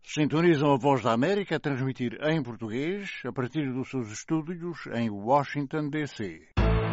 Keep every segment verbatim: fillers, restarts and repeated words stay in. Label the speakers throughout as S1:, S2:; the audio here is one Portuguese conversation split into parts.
S1: Sintonizam a Voz da América a transmitir em português a partir dos seus estúdios em Washington, D C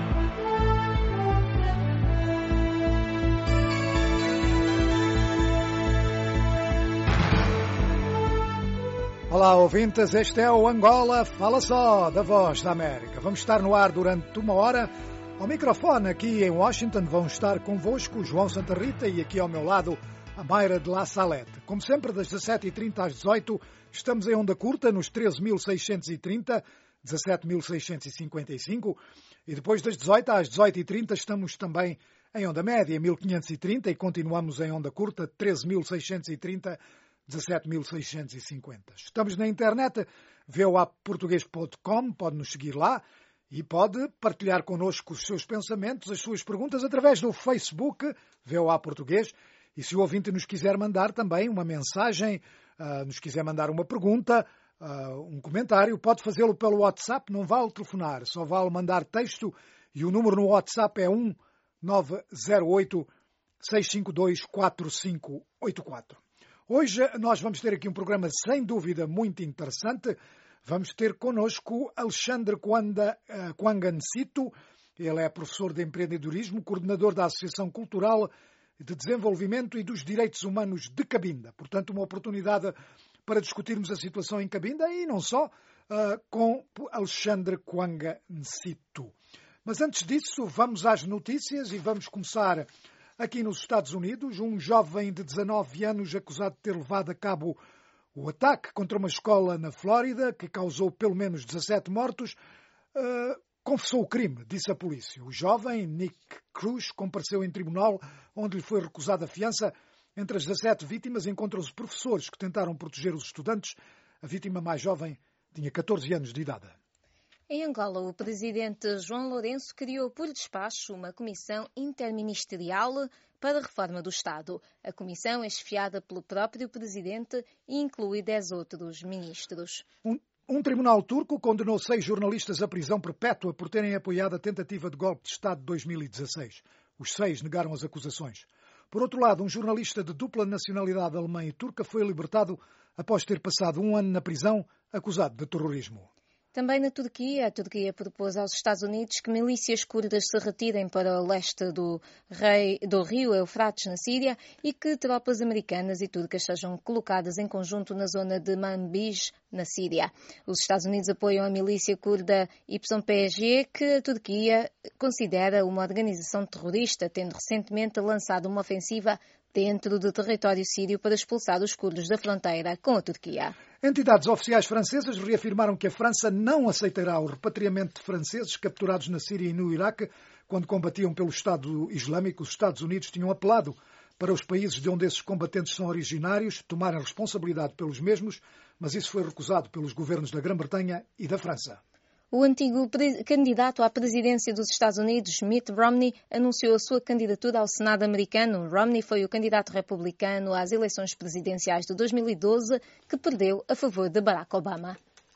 S2: Olá, ouvintes, este é o Angola Fala Só, da Voz da América. Vamos estar no ar durante uma hora. Ao microfone aqui em Washington vão estar convosco João Santa Rita e aqui ao meu lado a Mayra de La Salette. Como sempre, das dezassete e trinta às dezoito, estamos em onda curta nos treze mil seiscentos e trinta, dezassete mil seiscentos e cinquenta e cinco, e depois das dezoito às dezoito e trinta estamos também em onda média, mil quinhentos e trinta, e continuamos em onda curta, treze mil seiscentos e trinta, dezassete mil seiscentos e cinquenta. Estamos na internet, v o a português ponto com, pode nos seguir lá e pode partilhar connosco os seus pensamentos, as suas perguntas através do Facebook, V O A Português. E se o ouvinte nos quiser mandar também uma mensagem, uh, nos quiser mandar uma pergunta, uh, um comentário, pode fazê-lo pelo WhatsApp, não vale telefonar, só vale mandar texto e o número no WhatsApp é um nove zero oito, seis cinco dois, quatro cinco oito quatro. Hoje nós vamos ter aqui um programa sem dúvida muito interessante. Vamos ter connosco Alexandre Kwanda, uh, Kwangansito. Ele é professor de empreendedorismo, coordenador da Associação Cultural de Desenvolvimento e dos Direitos Humanos de Cabinda. Portanto, uma oportunidade para discutirmos a situação em Cabinda e não só, uh, com Alexandre Kwangansito. Mas antes disso, vamos às notícias e vamos começar aqui nos Estados Unidos. Um jovem de dezanove anos acusado de ter levado a cabo o ataque contra uma escola na Flórida, que causou pelo menos dezassete mortos, uh, confessou o crime, disse a polícia. O jovem, Nick Cruz, compareceu em tribunal, onde lhe foi recusada a fiança. Entre as dezassete vítimas encontram-se professores que tentaram proteger os estudantes. A vítima mais jovem tinha catorze anos de idade.
S3: Em Angola, o presidente João Lourenço criou por despacho uma comissão interministerial para a reforma do Estado. A comissão é chefiada pelo próprio presidente e inclui dez outros ministros.
S2: Um... Um tribunal turco condenou seis jornalistas à prisão perpétua por terem apoiado a tentativa de golpe de Estado de dois mil e dezasseis. Os seis negaram as acusações. Por outro lado, um jornalista de dupla nacionalidade alemã e turca foi libertado após ter passado um ano na prisão, acusado de terrorismo.
S3: Também na Turquia, a Turquia propôs aos Estados Unidos que milícias curdas se retirem para o leste do, rei, do rio Eufrates, na Síria, e que tropas americanas e turcas sejam colocadas em conjunto na zona de Manbij, na Síria. Os Estados Unidos apoiam a milícia curda Y P G, que a Turquia considera uma organização terrorista, tendo recentemente lançado uma ofensiva dentro do território sírio para expulsar os curdos da fronteira com a Turquia.
S2: Entidades oficiais francesas reafirmaram que a França não aceitará o repatriamento de franceses capturados na Síria e no Iraque quando combatiam pelo Estado Islâmico. Os Estados Unidos tinham apelado para os países de onde esses combatentes são originários tomarem responsabilidade pelos mesmos, mas isso foi recusado pelos governos da Grã-Bretanha e da França.
S3: O antigo candidato à presidência dos Estados Unidos, Mitt Romney, anunciou a sua candidatura ao Senado americano. Romney foi o candidato republicano às eleições presidenciais de dois mil e doze, que perdeu a favor de Barack Obama.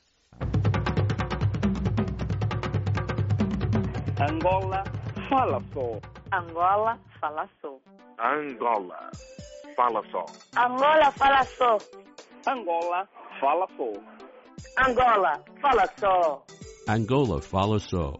S4: Angola fala só.
S5: Angola fala só.
S6: Angola fala só.
S5: Angola fala só.
S4: Angola fala só.
S5: Angola fala só.
S7: Angola fala só.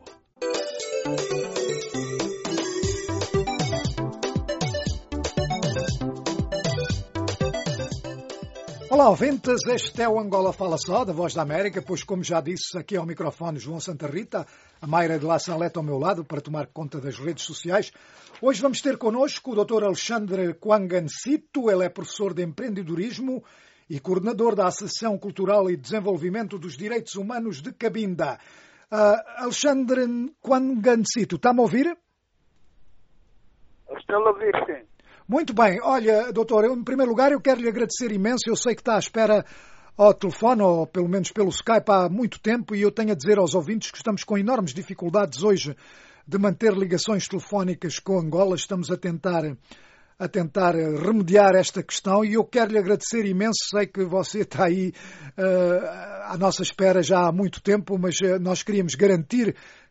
S2: Olá, ouvintes, este é o Angola Fala Só, da Voz da América, pois, como já disse, aqui ao microfone João Santa Rita, a Mayra de La Salette ao meu lado, para tomar conta das redes sociais. Hoje vamos ter connosco o doutor Alexandre Kwangansito. Ele é professor de empreendedorismo e coordenador da Associação Cultural e Desenvolvimento dos Direitos Humanos de Cabinda. Uh, Alexandre Kwangansito, está-me a ouvir?
S4: Estou a ouvir, sim.
S2: Muito bem. Olha, doutor, eu, em primeiro lugar eu quero lhe agradecer imenso. Eu sei que está à espera ao telefone, ou pelo menos pelo Skype, há muito tempo, e eu tenho a dizer aos ouvintes que estamos com enormes dificuldades hoje de manter ligações telefónicas com Angola. Estamos a tentar... a tentar remediar esta questão e eu quero lhe agradecer imenso. Sei que você está aí uh, à nossa espera já há muito tempo, mas uh, nós queríamos garantir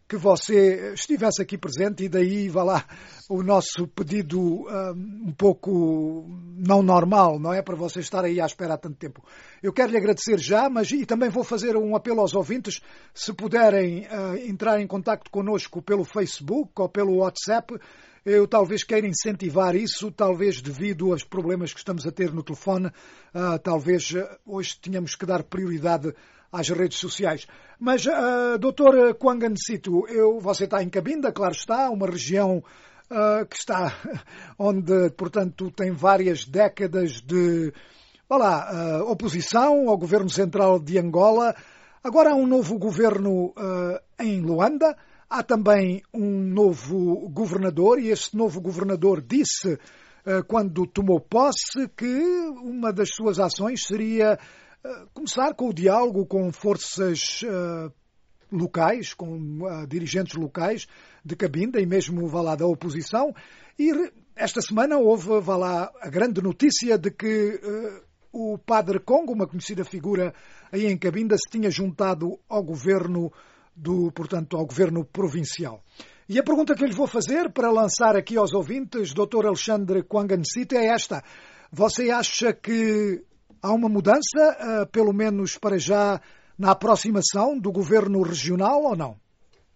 S2: que você estivesse aqui presente e daí, vá lá, o nosso pedido um, um pouco não normal, não é? Para você estar aí à espera há tanto tempo. Eu quero lhe agradecer já, mas e também vou fazer um apelo aos ouvintes, se puderem uh, entrar em contacto connosco pelo Facebook ou pelo WhatsApp. Eu talvez queira incentivar isso, talvez devido aos problemas que estamos a ter no telefone, uh, talvez uh, hoje tínhamos que dar prioridade às redes sociais. Mas, uh, doutor Kwanga Ncito, eu, você está em Cabinda, claro está, uma região uh, que está, onde, portanto, tem várias décadas de, olá, uh, oposição ao governo central de Angola. Agora há um novo governo uh, em Luanda. Há também um novo governador e esse novo governador disse, quando tomou posse, que uma das suas ações seria começar com o diálogo com forças locais, com dirigentes locais de Cabinda e mesmo, vá lá, da oposição. E esta semana houve, vá lá, a grande notícia de que o Padre Congo, uma conhecida figura aí em Cabinda, se tinha juntado ao governo do, portanto, ao governo provincial. E a pergunta que eu lhe vou fazer para lançar aqui aos ouvintes, doutor Alexandre Kwanga Ncito, é esta. Você acha que há uma mudança, pelo menos para já, na aproximação do governo regional ou não?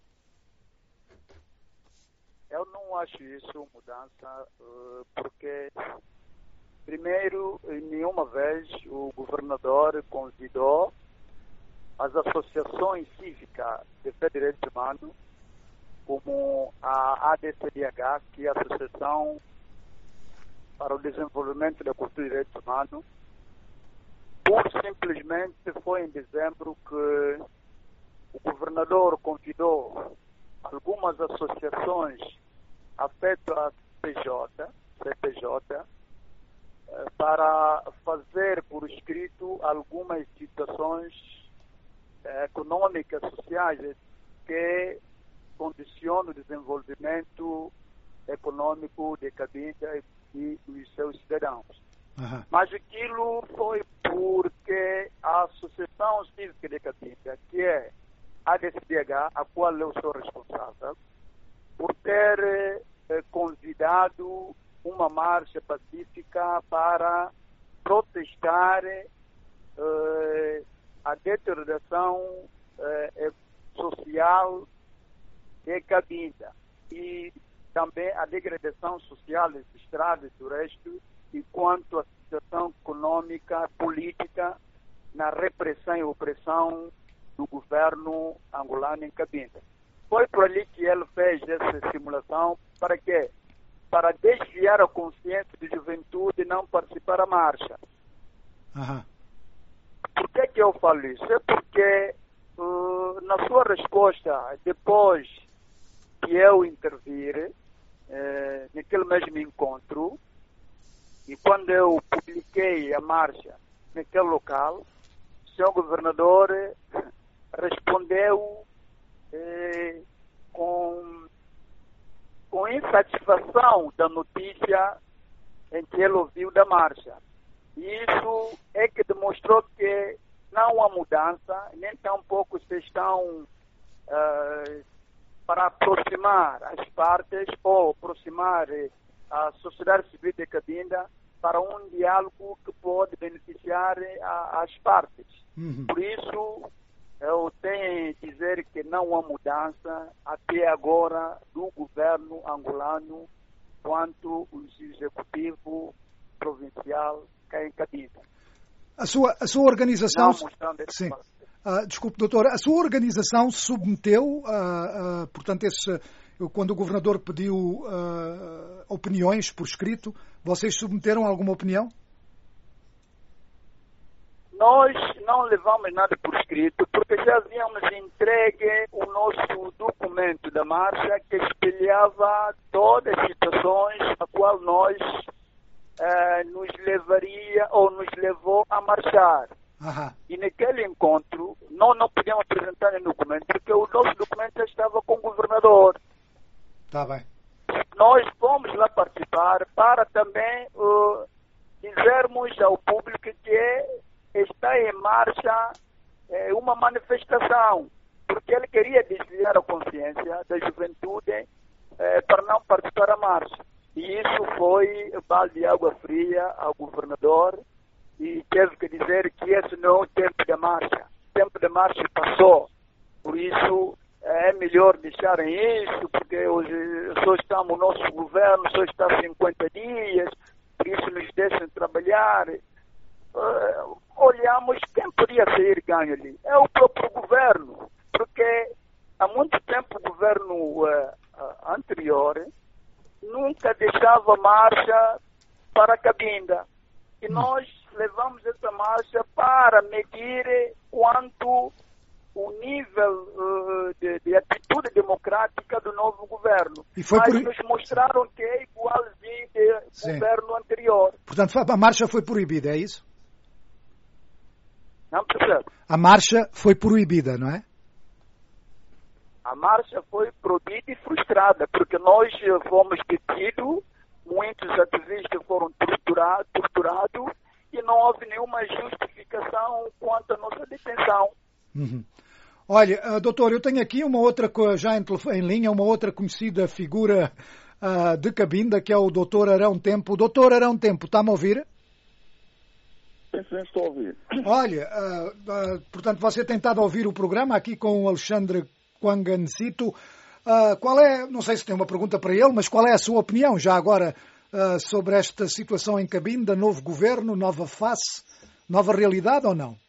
S4: Eu não acho isso mudança, porque, primeiro, nenhuma vez o governador convidou as associações cívicas de direitos humanos, como a A D C D H, que é a Associação para o Desenvolvimento da Cultura e Direitos Humanos, por simplesmente foi em dezembro que o governador convidou algumas associações afetas à P J, C P J, para fazer por escrito algumas situações econômicas, sociais, que condicionam o desenvolvimento econômico de Cabinda e dos seus cidadãos. Uhum. Mas aquilo foi porque a Associação Cívica de Cabinda, que é a A D C D H, a qual eu sou responsável, por ter eh, convidado uma marcha pacífica para protestar eh, a deterioração eh, social de Cabinda e também a degradação social das estradas do resto, enquanto a situação econômica, política, na repressão e opressão do governo angolano em Cabinda. Foi por ali que ele fez essa simulação. Para quê? Para desviar a consciência da juventude e não participar da marcha. Uhum. Por que que eu falo isso? É porque uh, na sua resposta, depois que eu intervir eh, naquele mesmo encontro, e quando eu publiquei a marcha naquele local, o senhor governador respondeu eh, com, com insatisfação da notícia em que ele ouviu da marcha. E isso é que demonstrou que não há mudança, nem tampouco se estão uh, para aproximar as partes ou aproximar a sociedade civil de Cabinda para um diálogo que pode beneficiar a, as partes. Uhum. Por isso, eu tenho a dizer que não há mudança até agora do governo angolano quanto o executivo provincial cá em Cabinda.
S2: A sua, a sua organização... Sim. Uh, desculpe, doutor, a sua organização submeteu, uh, uh, portanto, esse, quando o governador pediu uh, opiniões por escrito, vocês submeteram alguma opinião?
S4: Nós não levamos nada por escrito, porque já havíamos entregue o nosso documento da marcha que espelhava todas as situações a qual nós uh, nos levaria ou nos levou a marchar. Aham. E naquele encontro, nós não podíamos apresentar nenhum documento, porque o nosso documento já estava com o governador.
S2: Tá bem.
S4: Nós fomos lá participar para também uh, dizermos ao público que está em marcha uh, uma manifestação porque ele queria desviar a consciência da juventude eh, para não participar da marcha. E isso foi balde de água fria ao governador e teve que dizer que esse não é o tempo da marcha. O tempo da marcha passou. Por isso é melhor deixarem isso, porque hoje só estamos, o nosso governo só está há cinquenta dias, por isso nos deixem trabalhar. Uh, olhamos quem podia sair ganho ali. É o próprio governo, porque há muito tempo o governo uh, uh, anterior nunca deixava marcha para a Cabinda. E nós levamos essa marcha para medir quanto o nível uh, de, de atitude democrática do novo governo. E foi Mas por... nos mostraram que é igualzinho do governo anterior.
S2: Portanto, a marcha foi proibida, é isso?
S4: Não percebe?
S2: A marcha foi proibida, não é?
S4: A marcha foi proibida e frustrada, porque nós fomos detidos, muitos ativistas foram torturados, torturados e não houve nenhuma justificação quanto à nossa detenção.
S2: Uhum. Olha, uh, doutor, eu tenho aqui uma outra, já em, em linha, uma outra conhecida figura uh, de Cabinda, que é o doutor Arão Tempo. Doutor Arão Tempo, está-me a ouvir?
S8: Sim, sim, estou a ouvir.
S2: Olha, uh, uh, portanto, você tem estado a ouvir o programa aqui com o Alexandre Quangancito. Uh, qual é, não sei se tem uma pergunta para ele, mas qual é a sua opinião já agora uh, sobre esta situação em Cabinda, novo governo, nova face, nova realidade ou não?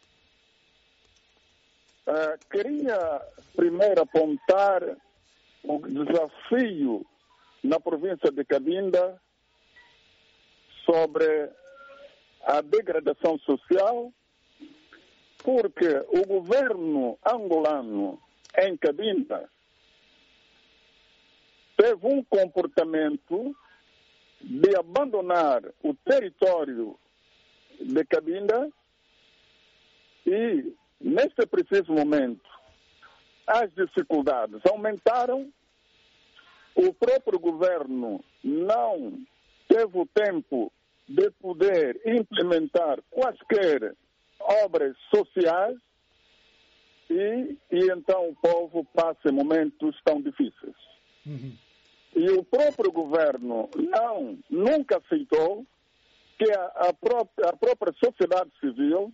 S8: Uh, queria primeiro apontar o desafio na província de Cabinda sobre a degradação social, porque o governo angolano em Cabinda teve um comportamento de abandonar o território de Cabinda e, neste preciso momento, as dificuldades aumentaram, o próprio governo não teve o tempo de poder implementar quaisquer obras sociais e, e então o povo passa momentos tão difíceis. Uhum. E o próprio governo não, nunca aceitou que a, a, própria, a própria sociedade civil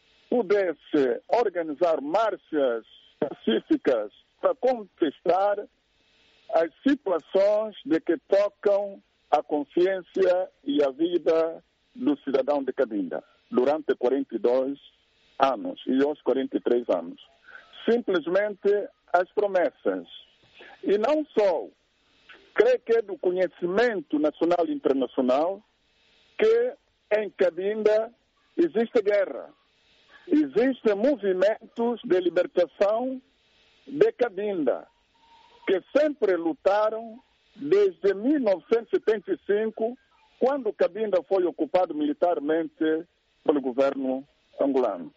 S8: pudesse organizar marchas pacíficas para contestar as situações de que tocam a consciência e a vida do cidadão de Cabinda durante quarenta e dois anos e aos quarenta e três anos. Simplesmente as promessas. E não só, creio que é do conhecimento nacional e internacional que em Cabinda existe guerra. Existem movimentos de libertação de Cabinda que sempre lutaram desde mil novecentos e setenta e cinco, quando Cabinda foi ocupado militarmente pelo governo angolano.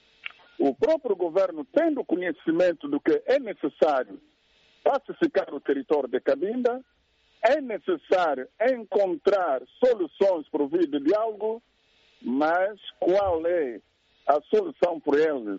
S8: O próprio governo, tendo conhecimento do que é necessário pacificar o território de Cabinda, é necessário encontrar soluções por via de diálogo, mas qual é a solução por eles?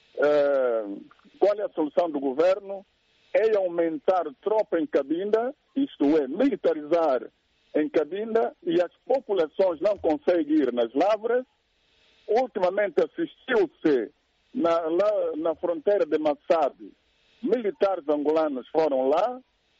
S8: Uh, qual é a solução do governo? É aumentar tropa em Cabinda, isto é, militarizar em Cabinda, e as populações não conseguem ir nas lavras. Ultimamente assistiu-se na, lá, na fronteira de Massabi, militares angolanos foram lá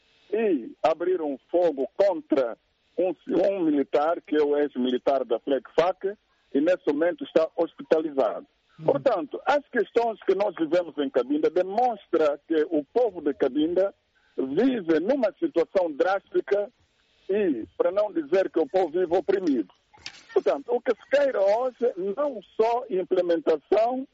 S8: e abriram fogo contra um, um militar, que é o ex-militar da FLECFAC, e nesse momento está hospitalizado. Portanto, as questões que nós vivemos em Cabinda demonstram que o povo de Cabinda vive numa situação drástica e, para não dizer que o povo vive oprimido. Portanto, o que se queira hoje não só implementação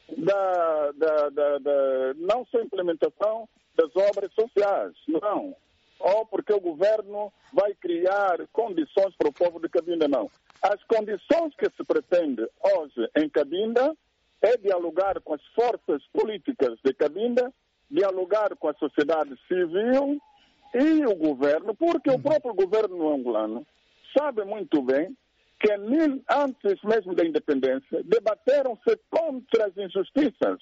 S8: da, da, da, da não só implementação das obras sociais, não. Ou porque o governo vai criar condições para o povo de Cabinda, não. As condições que se pretende hoje em Cabinda é dialogar com as forças políticas de Cabinda, dialogar com a sociedade civil e o governo, porque o próprio governo angolano sabe muito bem que antes mesmo da independência debateram-se contra as injustiças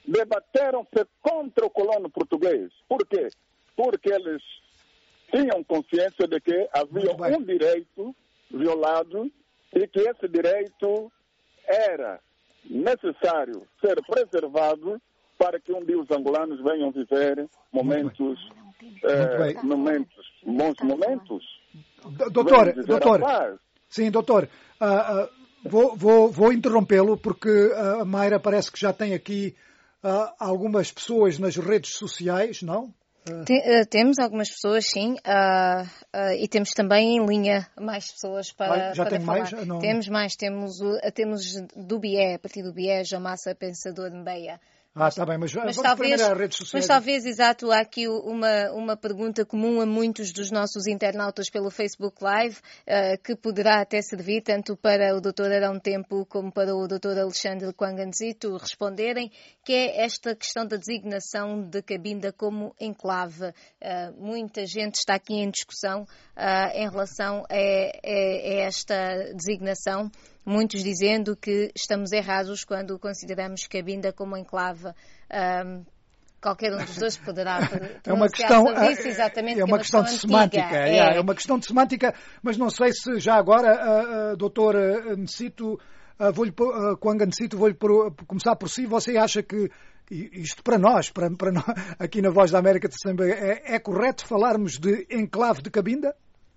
S8: debateram-se contra o colono português. Por quê? Porque eles tinham consciência de que havia um direito violado e que esse direito era necessário ser preservado para que um dia os angolanos venham viver momentos, eh, momentos bons momentos.
S2: Doutor, doutor, sim, doutor, uh, uh, vou, vou, vou interrompê-lo porque a Mayra parece que já tem aqui uh, algumas pessoas nas redes sociais, não?
S3: Tem, uh, temos algumas pessoas, sim, uh, uh, e temos também em linha mais pessoas para,
S2: ah, já
S3: para
S2: tem
S3: falar.
S2: Mais? Não...
S3: Temos mais, temos, uh, temos do B I E, a partir do B I E, Jomassa Pensador de Mbeia.
S2: Ah, está bem, mas,
S3: mas
S2: vamos
S3: talvez,
S2: primeiro às redes sociais.
S3: Mas talvez, exato, há aqui uma, uma pergunta comum a muitos dos nossos internautas pelo Facebook Live, uh, que poderá até servir tanto para o doutor Arão Tempo como para o doutor Alexandre Coanganzito responderem, que é esta questão da designação de Cabinda como enclave. Uh, muita gente está aqui em discussão uh, em relação a, a, a esta designação. Muitos dizendo que estamos errados quando consideramos Cabinda como enclave. Um, qualquer um dos dois poderá
S2: é uma questão
S3: isso, exatamente,
S2: é uma,
S3: é uma
S2: questão,
S3: questão
S2: de semântica
S3: é.
S2: É, é uma questão de semântica, mas não sei se já agora, uh, uh, doutor Necito, uh, vou-lhe, uh, Coanga Necito, vou-lhe por, por começar por si. Você acha que isto para nós, para, para nós aqui na Voz da América de Assembleia, é, é correto falarmos de enclave de Cabinda?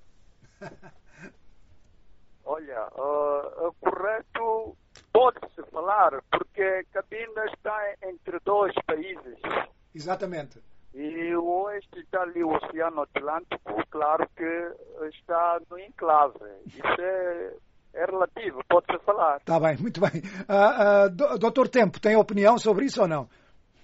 S4: Olha, uh, uh, correto pode-se falar, porque Cabinda está entre dois países.
S2: Exatamente.
S4: E o oeste está ali, o Oceano Atlântico, claro que está no enclave. Isso é, é relativo, pode-se falar.
S2: Está bem, muito bem. Uh, uh, doutor Tempo, tem opinião sobre isso ou não?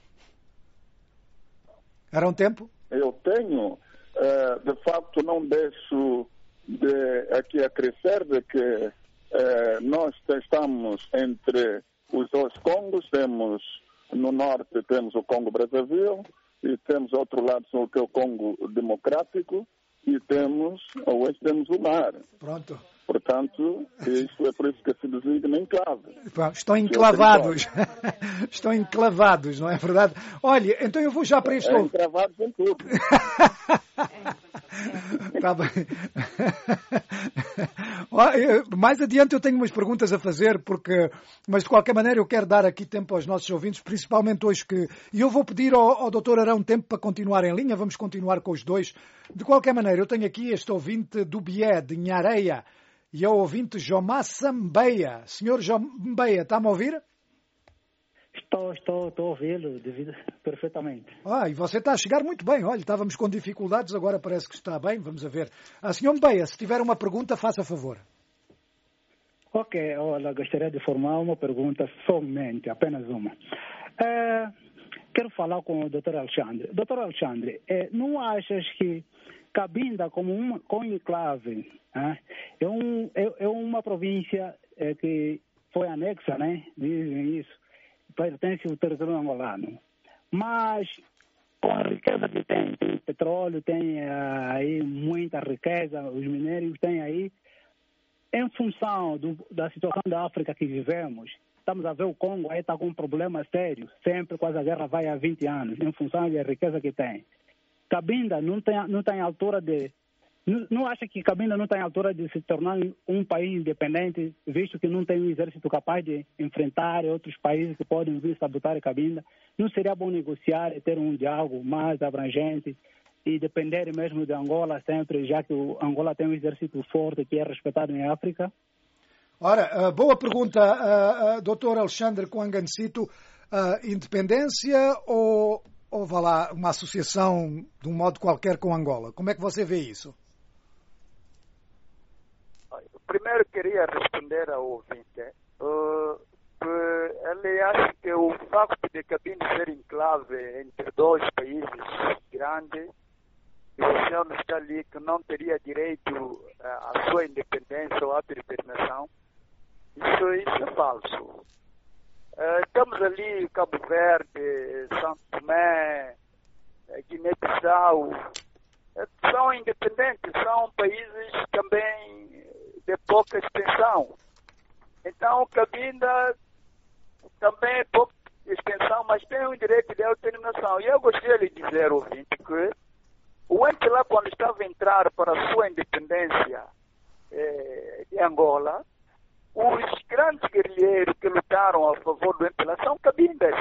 S2: Era um tempo?
S8: Eu tenho, uh, de facto, não deixo de aqui a crescer de que eh, nós estamos entre os dois Congos. Temos no norte temos o Congo Brazzaville e temos ao outro lado que é o Congo Democrático e temos ao oeste temos o mar.
S2: Pronto.
S8: Portanto, isso é por isso que se designa enclave.
S2: Estão enclavados. Estão enclavados, não é verdade? Olha, então eu vou já para este...
S8: É, enclavados em tudo.
S2: Está bem. Mais adiante eu tenho umas perguntas a fazer, porque, mas de qualquer maneira eu quero dar aqui tempo aos nossos ouvintes, principalmente hoje que... E eu vou pedir ao, ao doutor Arão tempo para continuar em linha, vamos continuar com os dois. De qualquer maneira, eu tenho aqui este ouvinte do B I E, de Nhareia, e é o ouvinte Jomassa Mbeia. Senhor Mbeia, está-me a ouvir?
S9: Estou, estou, estou a ouvi-lo devido, perfeitamente.
S2: Ah, e você está a chegar muito bem. Olha, estávamos com dificuldades, agora parece que está bem. Vamos a ver. Ah, senhor Mbeia, se tiver uma pergunta, faça favor.
S9: Ok, olha, gostaria de formar uma pergunta somente, apenas uma. É, quero falar com o doutor Alexandre. doutor Alexandre, é, não achas que Cabinda, como uma conclave, é, é, um, é, é uma província é, que foi anexa, né? Dizem isso, pertence ao território angolano. Mas, com a riqueza que tem, tem petróleo, tem aí muita riqueza, os minérios têm aí, em função do, da situação da África que vivemos, estamos a ver o Congo aí está com um problema sério, sempre quase a guerra vai há vinte anos, em função da riqueza que tem. Cabinda não tem, não tem altura de... Não, não acha que Cabinda não tem altura de se tornar um país independente, visto que não tem um exército capaz de enfrentar outros países que podem vir sabotar Cabinda? Não seria bom negociar e ter um diálogo mais abrangente e depender mesmo de Angola sempre, já que o Angola tem um exército forte que é respeitado em África?
S2: Ora, uh, boa pergunta, uh, uh, doutor Alexandre Coangancito. Uh, independência ou, ou vá lá, uma associação de um modo qualquer com Angola? Como é que você vê isso?
S4: Primeiro queria responder ao ouvinte. Uh, ele acha que o facto de Cabinda ser enclave entre dois países grandes, e o oceano está ali, que não teria direito uh, à sua independência ou autodeterminação, isso, isso é falso. Uh, estamos ali, Cabo Verde, São Tomé, Guiné-Bissau, uh, são independentes, são países também de pouca extensão. Então, Cabinda também extensão, mas têm um direito de autodeterminação. E eu gostaria de dizer, ouvinte, que o M P L A, quando estava a entrar para a sua independência eh, de Angola, os grandes guerrilheiros que lutaram a favor do M P L A são cabindas.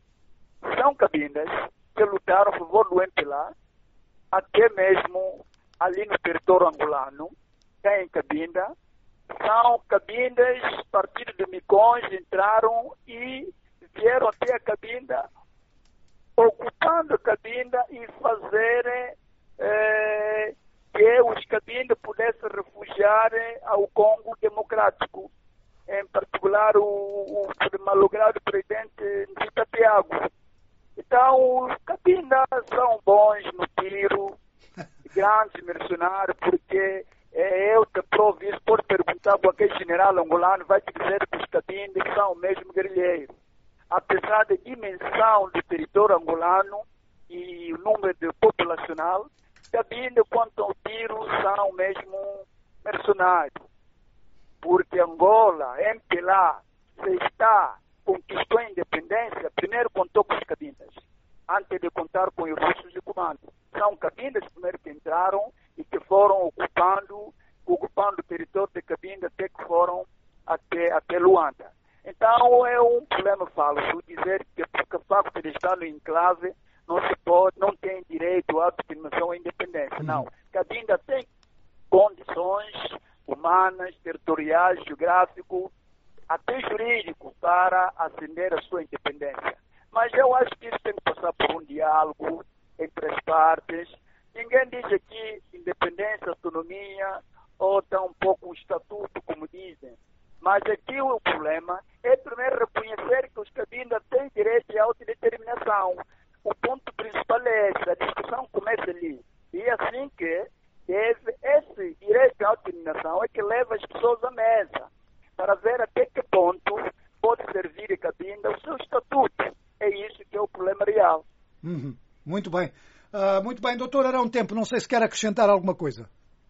S4: São cabindas que lutaram a favor do M P L A, até mesmo ali no território angolano, tem cabinda. São cabindas, partidos de Micões entraram e vieram até a cabinda, ocupando a cabinda e fazerem eh, que os cabindas pudessem refugiar ao Congo Democrático, em particular o, o malogrado presidente Nzita Tiago. Então, os cabindas são bons no tiro, grandes mercenários, porque é, eu te provo isso, pode perguntar a qualquer general angolano, vai te dizer que os cabindas são mesmo guerrilheiros. Apesar da dimensão do território angolano e o número de populacional, cabindas, quanto ao tiro, são mesmo mercenários. Porque Angola, M P L A, se está conquistou a independência, primeiro contou com os cabindas, antes de contar com os russos e comandos. São cabindas primeiro que entraram e que foram ocupando, ocupando o território de Cabinda até que foram até, até Luanda. Então é um problema falso dizer que porque o facto de estar no enclave não se pode, não tem direito à autodeterminação e independência. Uhum. Não. Cabinda tem condições humanas, territoriais, geográficas, até jurídico, para ascender a sua independência. Mas eu acho que isso tem que passar por um diálogo entre as partes. Ninguém diz aqui independência, autonomia, ou tão um pouco um estatuto, como dizem. Mas aqui o problema é primeiro reconhecer que os cabindas têm direito à autodeterminação. O ponto principal é esse, a discussão começa ali. E é assim que deve, esse direito à autodeterminação é que leva as pessoas à mesa, para ver até que ponto pode servir a cabinda o seu estatuto. É isso que é o problema real.
S2: Uhum. Muito bem. Uh, muito bem, doutor Arão Tempo, não sei se quer acrescentar alguma coisa.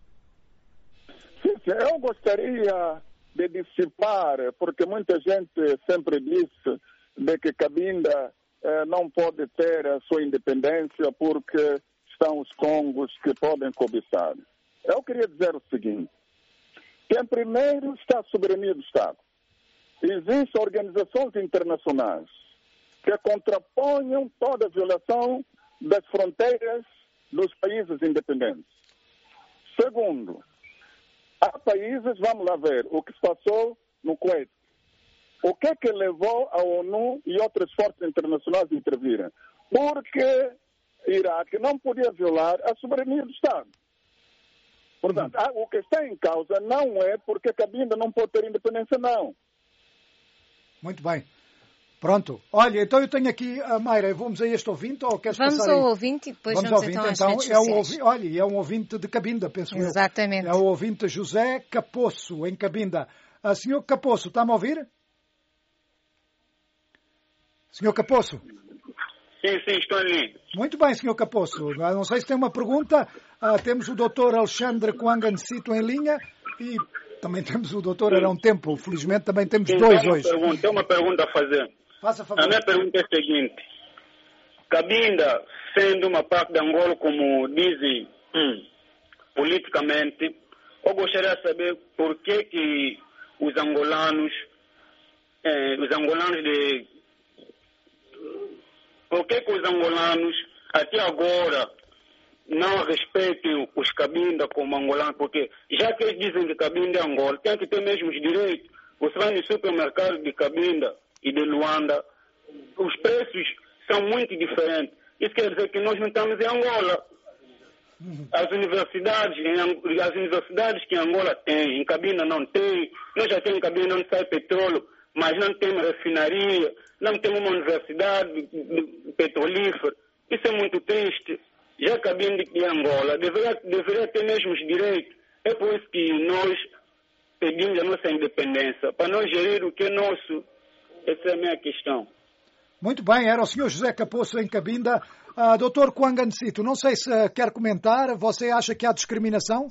S8: Sim, sim, eu gostaria de dissipar, porque muita gente sempre disse de que Cabinda eh, não pode ter a sua independência porque estão os congos que podem cobiçar. Eu queria dizer o seguinte, que em primeiro está a soberania do Estado. Existem organizações internacionais que contraponham toda a violação das fronteiras dos países independentes. Segundo, há países, vamos lá ver, o que se passou no Kuwait. O que é que levou a ONU e outras forças internacionais a intervirem? Porque Iraque não podia violar a soberania do Estado. Portanto, o que está em causa não é porque a Cabinda não pode ter independência, não.
S2: Muito bem. Pronto. Olha, então eu tenho aqui, a Mayra, vamos a este ouvinte ou queres
S3: vamos
S2: passar
S3: ao
S2: aí?
S3: ouvinte e depois
S2: vamos,
S3: vamos
S2: ouvinte,
S3: então às
S2: então,
S3: redes
S2: é um
S3: sociais.
S2: ouvi... Olha, é um ouvinte de Cabinda, penso eu.
S3: Exatamente.
S2: É o ouvinte José Capoço, em Cabinda. Ah, senhor Capoço, está-me a ouvir? Senhor Capoço?
S10: Sim, sim, estou ali.
S2: Muito bem, senhor Capoço. Não sei se tem uma pergunta. Ah, temos o doutor Alexandre Coangancito em linha e também temos o doutor Arão Tempo. Felizmente também temos
S10: sim,
S2: dois
S10: tem
S2: hoje.
S10: Pergunta, tem uma pergunta a fazer.
S2: Faça favor.
S10: A minha pergunta é a seguinte. Cabinda, sendo uma parte de Angola, como dizem hum, politicamente, eu gostaria de saber por que, que os angolanos, eh, os angolanos de... Por que, que os angolanos, até agora, não respeitam os Cabinda como angolanos? Porque já que eles dizem que Cabinda é Angola, tem que ter mesmo os direitos. Você vai no supermercado de Cabinda e de Luanda, os preços são muito diferentes. Isso quer dizer que nós não estamos em Angola. As universidades, as universidades que Angola tem, em Cabinda não tem. Nós já temos em Cabinda onde sai petróleo, mas não temos refinaria, não temos uma universidade petrolífera. Isso é muito triste. Já Cabinda de Angola deveria, deveria ter mesmo os direitos. É por isso que nós pedimos a nossa independência, para nós gerir o que é nosso. Essa é a minha questão.
S2: Muito bem, era o senhor José Capoço em Cabinda. Uh, doutor Coangancito, não sei se quer comentar. Você acha que há discriminação?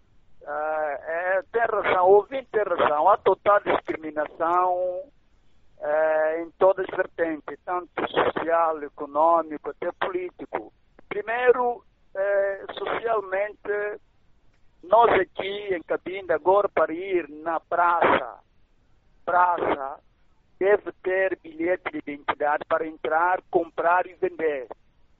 S4: Uh, é, tem razão, o ouvinte tem razão. Há total discriminação eh, em todas as vertentes, tanto social, econômico, até político. Primeiro, eh, socialmente, nós aqui em Cabinda, agora para ir na praça, praça, deve ter bilhete de identidade para entrar, comprar e vender.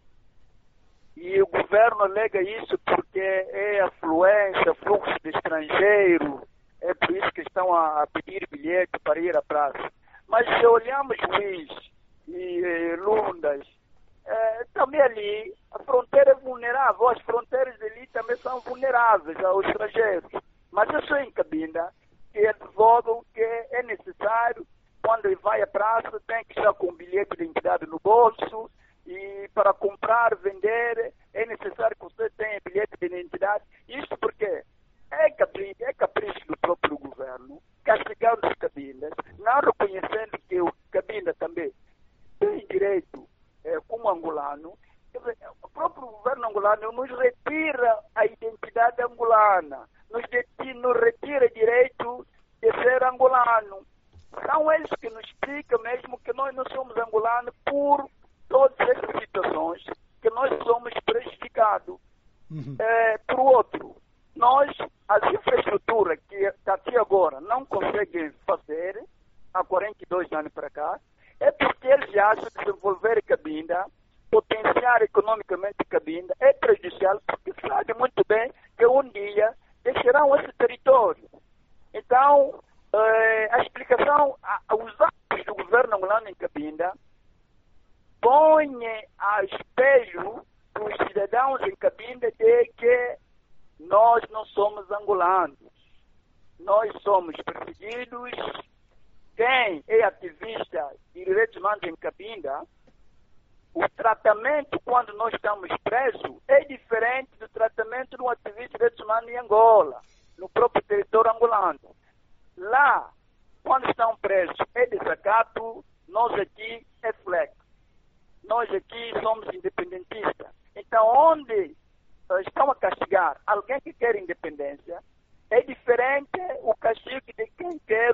S4: E o governo alega isso porque é afluência, fluxo de estrangeiro, é por isso que estão a, a pedir bilhete para ir à praça. Mas se olhamos Luís e eh, Lundas, eh, também ali a fronteira é vulnerável, as fronteiras ali também são vulneráveis aos estrangeiros. Mas eu sou em Cabinda que advogam que é necessário, quando ele vai à praça, tem que estar com bilhete de identidade no bolso, e para comprar, vender, é necessário que você tenha bilhete de identidade. Isso porque é capricho, é capricho do próprio governo, castigando os cabindas, não reconhecendo que o cabinda também tem direito, é, como angolano. O próprio governo angolano nos retira a identidade angolana, nos, nos retira direito de ser angolano. São eles que nos explicam mesmo que nós não somos angolanos por todas essas situações, que nós somos prejudicados. Uhum. É, por outro, nós, as infraestruturas que até agora não conseguem fazer, há quarenta e dois anos para cá, é porque eles acham que desenvolver Cabinda, potenciar economicamente Cabinda, é prejudicial, porque sabem muito bem que um dia deixarão esse território. Então, é, a explicação, a, os atos do governo angolano em Cabinda, põe a espelho dos cidadãos em Cabinda de que nós não somos angolanos. Nós somos perseguidos. Quem é ativista de direitos humanos em Cabinda, o tratamento quando nós estamos presos é diferente do tratamento de um ativista de direitos humanos em Angola, no próprio território angolano. Lá, quando estão presos, é desacato, nós aqui é flex. Nós aqui somos independentistas. Então, onde uh, estão a castigar alguém que quer independência, é diferente o castigo de quem quer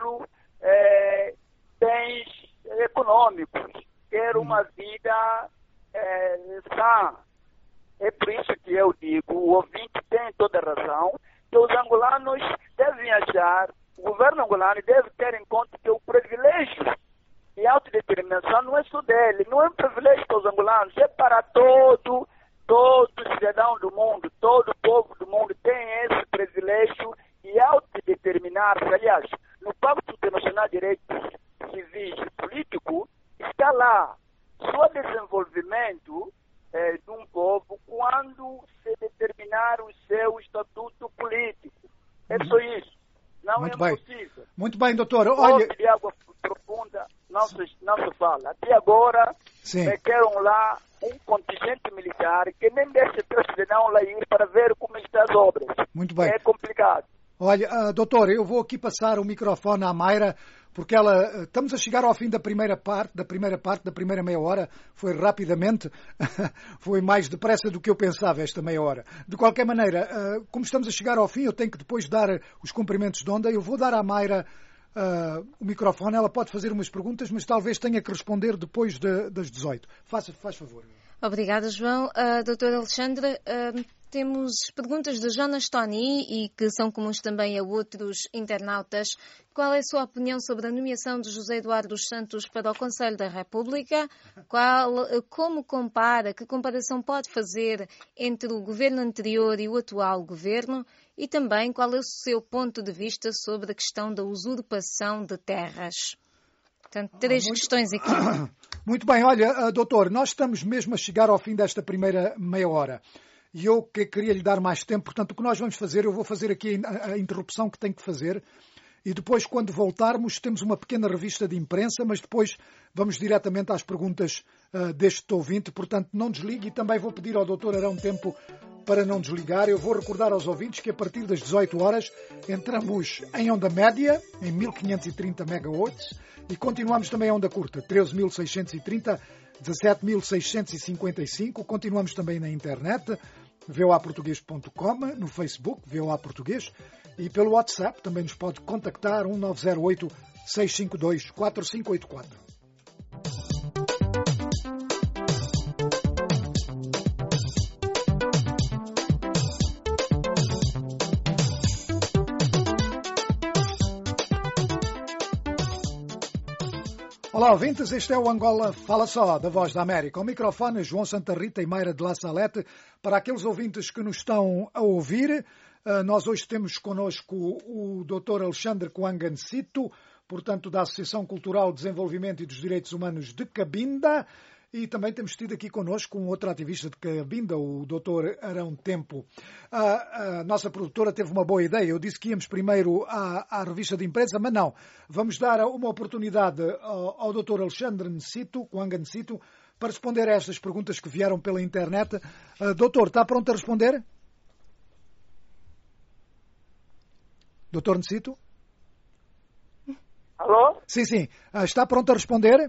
S4: eh, bens econômicos, quer uma vida eh, sã. É por isso que eu digo, o ouvinte tem toda a razão, que os angolanos devem achar, o governo angolano deve ter em conta que o privilégio e autodeterminação não é só dele, não é um privilégio para os angolanos, é para todo, todo cidadão do mundo, todo povo do mundo tem esse privilégio e autodeterminar-se. Aliás, no Pacto Internacional de Direitos Civis e Políticos está lá só desenvolvimento eh, de um povo quando se determinar o seu estatuto político. É só isso. Não
S2: Muito
S4: é
S2: bem.
S4: possível.
S2: Muito bem, doutor. Olha...
S4: de água profunda não se, não se fala. Até agora, meteram lá um contingente militar que nem deixa o cidadão lá ir para ver como estão as obras.
S2: Muito bem.
S4: É complicado.
S2: Olha, uh, doutor, eu vou aqui passar o microfone à Mayra, porque ela, uh, estamos a chegar ao fim da primeira parte, da primeira parte, da primeira meia hora, foi rapidamente, foi mais depressa do que eu pensava esta meia hora. De qualquer maneira, uh, como estamos a chegar ao fim, eu tenho que depois dar os cumprimentos de onda, eu vou dar à Mayra uh, o microfone, ela pode fazer umas perguntas, mas talvez tenha que responder depois de, das dezoito. Faça, faz favor.
S3: Obrigada, João. Uh, doutor Alexandre, uh, temos perguntas de Jonas Tony e que são comuns também a outros internautas. Qual é a sua opinião sobre a nomeação de José Eduardo dos Santos para o Conselho da República? Qual, como compara, que comparação pode fazer entre o governo anterior e o atual governo? E também qual é o seu ponto de vista sobre a questão da usurpação de terras? Portanto, três muito, questões aqui.
S2: Muito bem, olha, doutor, nós estamos mesmo a chegar ao fim desta primeira meia hora. E eu que queria lhe dar mais tempo, portanto, o que nós vamos fazer, eu vou fazer aqui a, a interrupção que tenho que fazer. E depois, quando voltarmos, temos uma pequena revista de imprensa, mas depois vamos diretamente às perguntas uh, deste ouvinte. Portanto, não desligue e também vou pedir ao doutor Arão tempo para não desligar. Eu vou recordar aos ouvintes que a partir das dezoito horas entramos em onda média, em mil quinhentos e trinta megawatts, e continuamos também a onda curta, treze mil seiscentos e trinta, dezassete mil seiscentos e cinquenta e cinco. Continuamos também na internet, v o a português ponto com, no Facebook, V O A Português, e pelo WhatsApp também nos pode contactar, um nove zero oito, seis cinco dois, quatro cinco oito quatro. Olá, ouvintes, este é o Angola Fala Só, da Voz da América. Ao microfone, João Santa Rita e Mayra de La Salete. Para aqueles ouvintes que nos estão a ouvir, nós hoje temos connosco o doutor Alexandre Coangancito, portanto, da Associação Cultural de Desenvolvimento e dos Direitos Humanos de Cabinda. E também temos tido aqui connosco um outro ativista de Cabinda, o doutor Arão Tempo. A, a nossa produtora teve uma boa ideia. Eu disse que íamos primeiro à, à revista de imprensa, mas não. Vamos dar uma oportunidade ao, ao doutor Alexandre Ncito, Coanga Ncito, para responder a estas perguntas que vieram pela internet. Uh, doutor, está pronto a responder? Doutor Ncito?
S4: Alô?
S2: Sim, sim. Uh, está pronto a responder?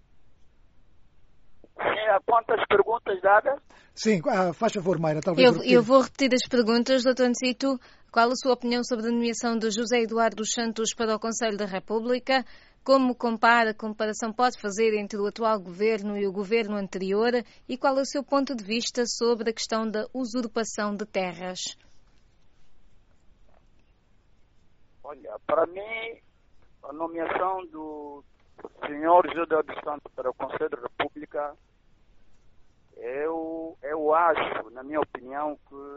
S4: A quantas perguntas dadas?
S2: Sim, ah, faz favor, Mayra, talvez...
S3: Eu, eu vou repetir as perguntas, doutor Ncito. Qual a sua opinião sobre a nomeação de José Eduardo dos Santos para o Conselho da República? Como compara, comparação pode fazer entre o atual governo e o governo anterior? E qual é o seu ponto de vista sobre a questão da usurpação de terras?
S4: Olha, para mim, a nomeação do senhor José Eduardo dos Santos para o Conselho da República, Eu, eu acho, na minha opinião,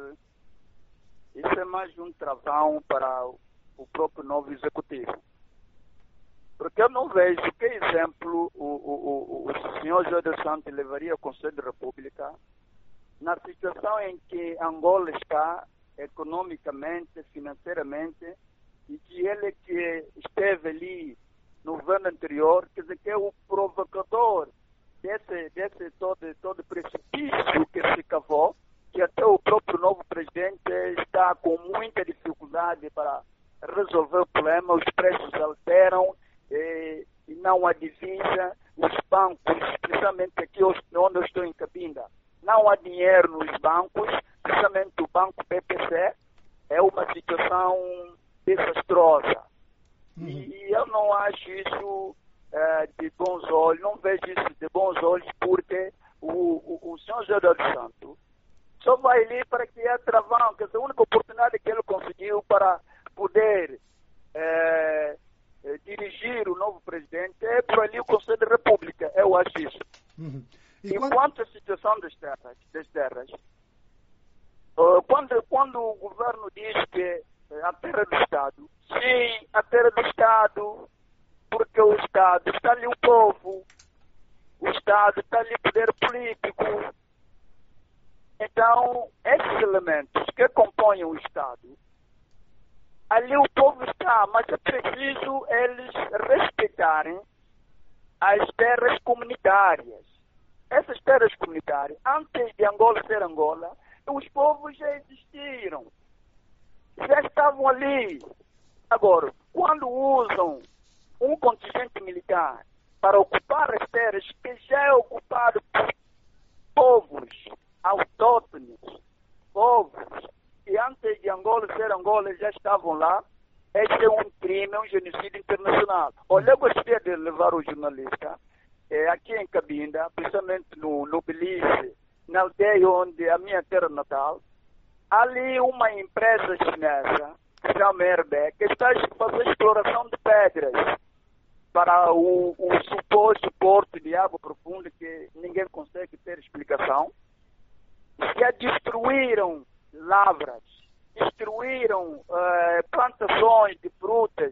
S4: que isso é mais um travão para o próprio novo executivo. Porque eu não vejo que exemplo o, o, o, o senhor José dos Santos levaria ao Conselho da República na situação em que Angola está economicamente, financeiramente, e que ele que esteve ali no governo anterior, quer dizer, que é o provocador desse, desse todo, todo precipício que se cavou, que até o próprio novo presidente está com muita dificuldade para resolver o problema, os preços alteram e, e não há divisa, os bancos, especialmente aqui onde eu estou em Cabinda, não há dinheiro nos bancos, especialmente o banco B P C, é uma situação desastrosa. Uhum. E eu não acho isso é, de bons olhos, não vejo isso de bons olhos, porque o, o, o senhor José dos Santos só vai ali para criar travão, que é a única oportunidade que ele conseguiu para poder é, é, dirigir o novo presidente é por ali o Conselho da República, eu acho isso.
S2: Uhum. E
S4: Enquanto a situação das terras, das terras uh, quando, quando o governo diz que a terra do Estado, sim, a terra do Estado, porque o Estado está ali o povo, o Estado está ali o poder político. Então, esses elementos que compõem o Estado, ali o povo está, mas é preciso eles respeitarem as terras comunitárias. Essas terras comunitárias, antes de Angola ser Angola, os povos já existiram, já estavam ali. Agora, quando usam um contingente militar para ocupar as terras que já é ocupado por povos autóctones, povos que antes de Angola ser Angola já estavam lá, esse é um crime, é um genocídio internacional. Olha, eu gostaria de levar o jornalista é, aqui em Cabinda, principalmente no, no Belize, na aldeia onde é a minha terra natal, ali uma empresa chinesa, que se chama Herbeck, que está a fazer exploração de pedras para o, o suposto porto de água profunda que ninguém consegue ter explicação. Já destruíram lavras, destruíram uh, plantações de frutas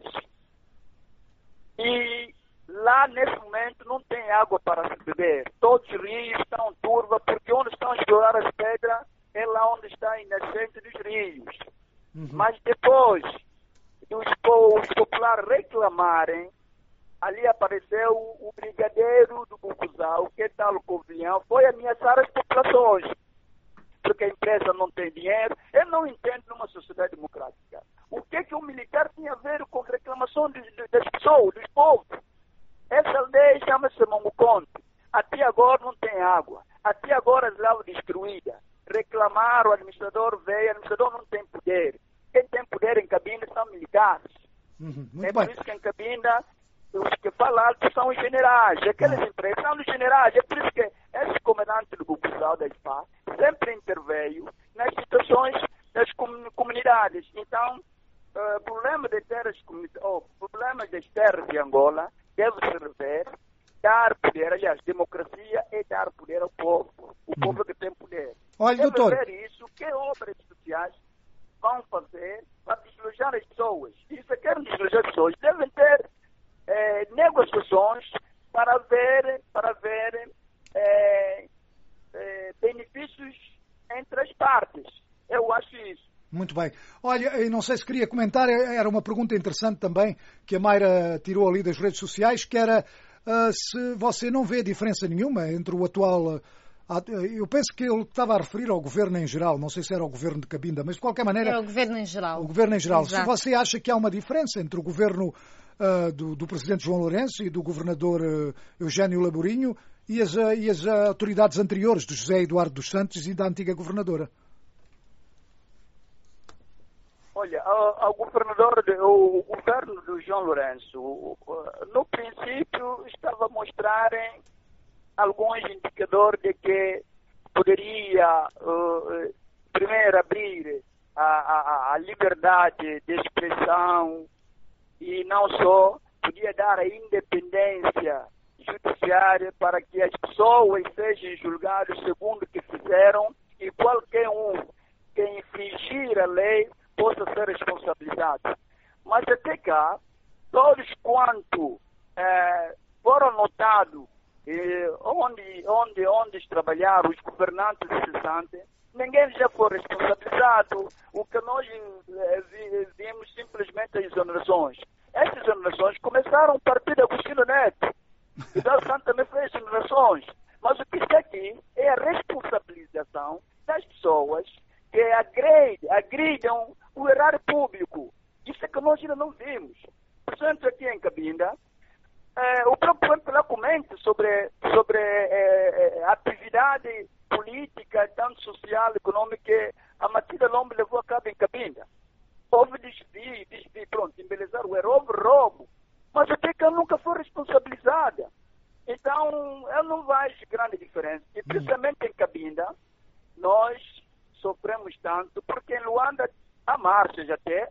S4: e lá nesse momento não tem água para se beber. Todos os rios estão turva porque onde estão a explorar as pedras é lá onde está a nascente dos rios. Uhum. Mas depois dos os populares reclamarem, ali apareceu o brigadeiro do Bucuzal, que tal o Covilhão, foi ameaçar as populações, porque a empresa não tem dinheiro. Eu não entendo numa sociedade democrática. O que é que o militar tinha a ver com a reclamação de, de, das pessoas, dos povos? Essa aldeia chama-se Mamuconte. Até agora não tem água. Até agora as lavras destruídas. Reclamaram, o administrador veio, o administrador não tem poder. Quem tem poder em Cabinda são militares.
S2: Uhum,
S4: é por bem. Isso que em Cabinda os que falam alto são os generais, aqueles empregos são os generais. É por isso que esse comandante do Guguçal da S P A sempre interveio nas situações das comunidades. Então, o uh, problema das terras, oh, problemas das terras de Angola deve se rever, dar poder, aliás, democracia é dar poder ao povo, o hum. povo que tem poder.
S2: Olha,
S4: deve
S2: doutor.
S4: ver isso, que obras sociais vão fazer para deslojar as pessoas. E se querem deslojar as pessoas, devem ter eh, negociações para ver, para ver eh, eh, benefícios entre as partes. Eu acho isso.
S2: Muito bem. Olha, eu não sei se queria comentar, era uma pergunta interessante também, que a Mayra tirou ali das redes sociais, que era uh, se você não vê diferença nenhuma entre o atual... Uh, eu penso que ele estava a referir ao governo em geral, não sei se era o governo de Cabinda, mas de qualquer maneira...
S3: É o governo em geral.
S2: O governo em geral.
S3: Exato.
S2: Se você acha que há uma diferença entre o governo uh, do, do presidente João Lourenço e do governador uh, Eugênio Laborinho e as, uh, e as uh, autoridades anteriores, do José Eduardo dos Santos e da antiga governadora?
S4: Olha, ao, ao governador, de, o, o governo do João Lourenço, no princípio, estava a mostrar alguns indicadores de que poderia, uh, primeiro, abrir a, a, a liberdade de expressão e não só, podia dar a independência judiciária para que as pessoas sejam julgadas segundo o que fizeram e qualquer um que infringir a lei possa ser responsabilizado. Mas até cá, todos quanto eh, foram notados eh, onde, onde, onde trabalharam os governantes cessantes, ninguém já foi responsabilizado. O que nós eh, vimos simplesmente as exonerações. Essas exonerações começaram a partir de Agostinho Neto. E Del Santo também fez exonerações. Mas o que está aqui é a responsabilização das pessoas que agredem, agridam o erário público. Isso é que nós ainda não vimos. Por exemplo, aqui em Cabinda, eh, o próprio M P L A comenta sobre, sobre eh, a atividade política, tanto social, econômica, que a Matilda Lombe levou a cabo em Cabinda. Houve desvio, desvio, pronto, embelezar o erro, houve roubo. Mas até que ela nunca foi responsabilizada. Então, eu não vejo grande diferença. E principalmente em Cabinda, nós sofremos tanto, porque em Luanda há marchas até,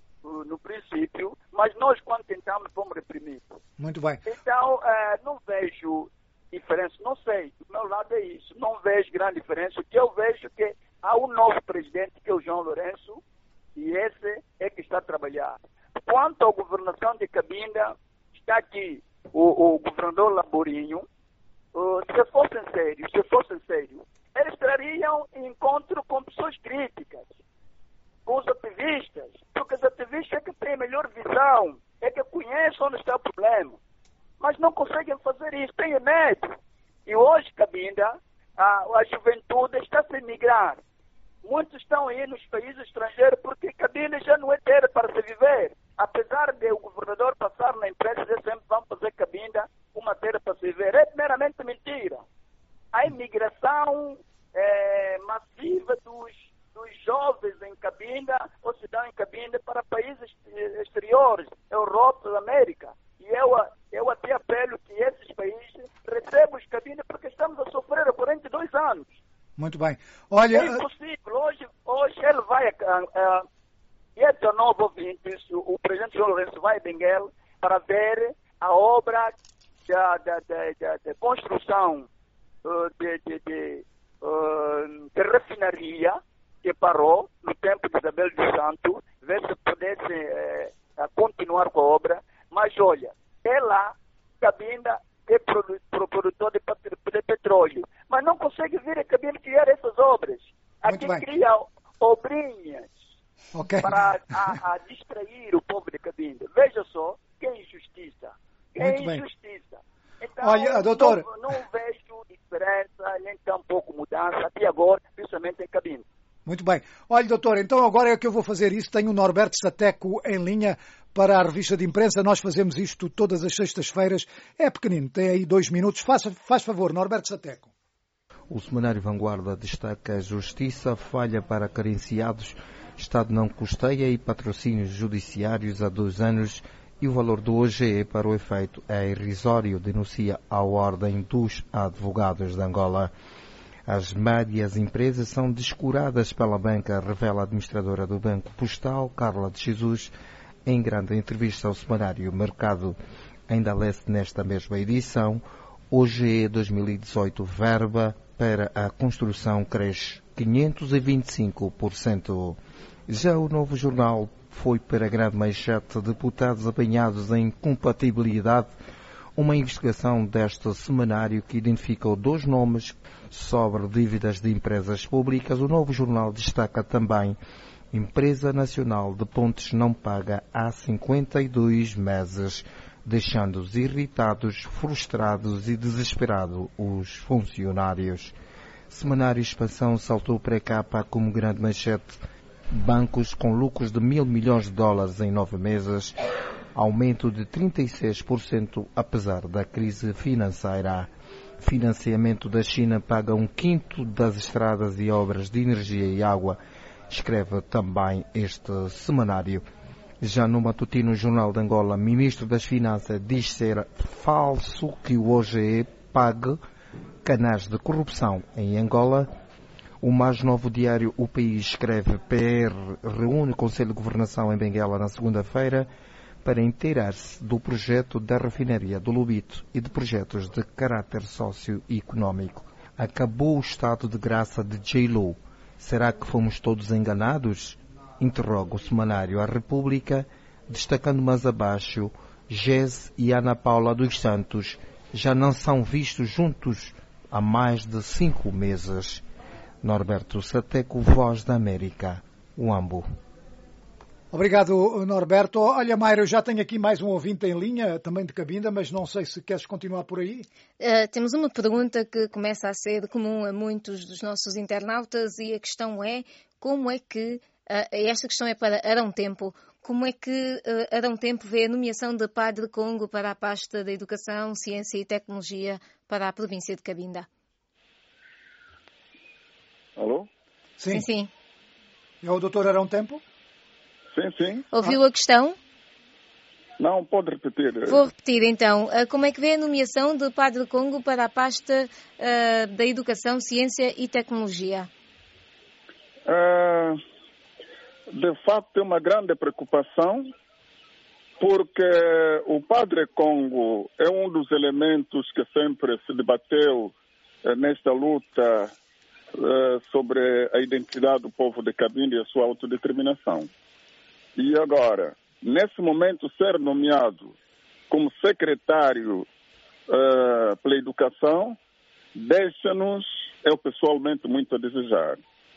S4: no princípio, mas nós quando tentamos fomos reprimidos.
S2: Muito bem.
S4: Então, uh, não vejo diferença, não sei, do meu lado é isso, não vejo grande diferença. O que eu vejo é que há um novo presidente, que é o João Lourenço, e esse é que está a trabalhar. Quanto à governação de Cabinda, está aqui o, o governador Laborinho, uh, se fossem sérios, se fossem sérios, eles trariam encontro com pessoas críticas, com os ativistas, porque os ativistas é que têm a melhor visão, é que conhecem onde está o problema, mas não conseguem fazer isso, têm medo. E hoje, Cabinda, a, a juventude está a se migrar. Muitos estão aí nos países estrangeiros porque Cabinda já não é terra para se viver. Apesar de o governador passar na imprensa, eles sempre vão fazer Cabinda uma terra para se viver. É meramente mentira. A imigração é, massiva dos, dos jovens em Cabinda, ou se dão em Cabinda, para países exteriores, Europa, América. E eu, eu até apelo que esses países recebam os Cabinda, porque estamos a sofrer há quarenta e dois anos.
S2: Muito bem. Olha...
S4: É impossível. Hoje, hoje ele vai... A, a, dia dezenove ouvintes, o, o presidente João Lourenço vai a Benguela para ver a obra da, da, da, da, da construção uh, de, de, de, uh, de refinaria que parou no tempo de Isabel dos Santos, ver se pudesse uh, continuar com a obra. Mas olha, é lá, Cabinda é produ, produtor de, de petróleo, mas não consegue vir a Cabinda criar essas obras. Aqui cria obrinhas.
S2: Okay.
S4: Para a, a distrair o povo de Cabinda. Veja só, que injustiça. Que
S2: Muito
S4: injustiça.
S2: Bem.
S4: Então,
S2: Olha, doutor...
S4: não, não vejo diferença, nem tampouco mudança, até agora, principalmente em Cabinda.
S2: Muito bem. Olha, doutor, então agora é que eu vou fazer isso. Tenho o Norberto Sateco em linha para a revista de imprensa. Nós fazemos isto todas as sextas-feiras. É pequenino, tem aí dois minutos. Faça, faz favor, Norberto Sateco.
S11: O Semanário Vanguarda destaca a justiça, falha para carenciados, Estado não custeia e patrocínios judiciários há dois anos e o valor do O G E para o efeito é irrisório, denuncia a Ordem dos Advogados de Angola. As médias empresas são descuradas pela banca, revela a administradora do Banco Postal, Carla de Jesus, em grande entrevista ao semanário Mercado. Ainda lê-se nesta mesma edição, O G E dois mil e dezoito, verba para a construção cresce quinhentos e vinte e cinco por cento. Já o Novo Jornal foi para a grande manchete, deputados apanhados em incompatibilidade, uma investigação deste semanário que identificou dois nomes sobre dívidas de empresas públicas. O Novo Jornal destaca também: Empresa Nacional de Pontes não paga há cinquenta e dois meses, deixando-os irritados, frustrados e desesperados os funcionários. Semanário Expansão saltou para a capa como grande manchete: bancos com lucros de mil milhões de dólares em nove meses, aumento de trinta e seis por cento apesar da crise financeira. Financiamento da China paga um quinto das estradas e obras de energia e água, escreve também este semanário. Já no matutino Jornal de Angola, Ministro das Finanças diz ser falso que o O G E pague canais de corrupção em Angola. O mais novo diário O País escreve: P R reúne o Conselho de Governação em Benguela na segunda-feira para inteirar-se do projeto da refinaria do Lubito e de projetos de caráter socioeconómico. Acabou o estado de graça de J-Lo. Será que fomos todos enganados? Interroga o semanário A República, destacando mais abaixo: Gese e Ana Paula dos Santos já não são vistos juntos há mais de cinco meses. Norberto Sateco, Voz da América, Uambo.
S2: Obrigado, Norberto. Olha, Mayra, eu já tenho aqui mais um ouvinte em linha, também de Cabinda, mas não sei se queres continuar por aí.
S3: Uh, temos uma pergunta que começa a ser comum a muitos dos nossos internautas e a questão é: como é que, uh, esta questão é para Arão Tempo, como é que uh, Arão Tempo vê a nomeação de Padre Congo para a pasta da Educação, Ciência e Tecnologia para a província de Cabinda?
S8: Alô?
S2: Sim,
S3: sim. sim.
S2: É o doutor Arão Tempo?
S8: Sim, sim.
S3: Ouviu ah. a questão?
S8: Não, pode repetir.
S3: Vou repetir então. Como é que vê a nomeação de Padre Congo para a pasta uh, da Educação, Ciência e Tecnologia?
S8: Uh, de facto, é uma grande preocupação, porque o Padre Congo é um dos elementos que sempre se debateu uh, nesta luta uh, sobre a identidade do povo de Cabinda e a sua autodeterminação. E agora, nesse momento, ser nomeado como secretário uh, pela educação, deixa-nos, eu pessoalmente, muito a desejar.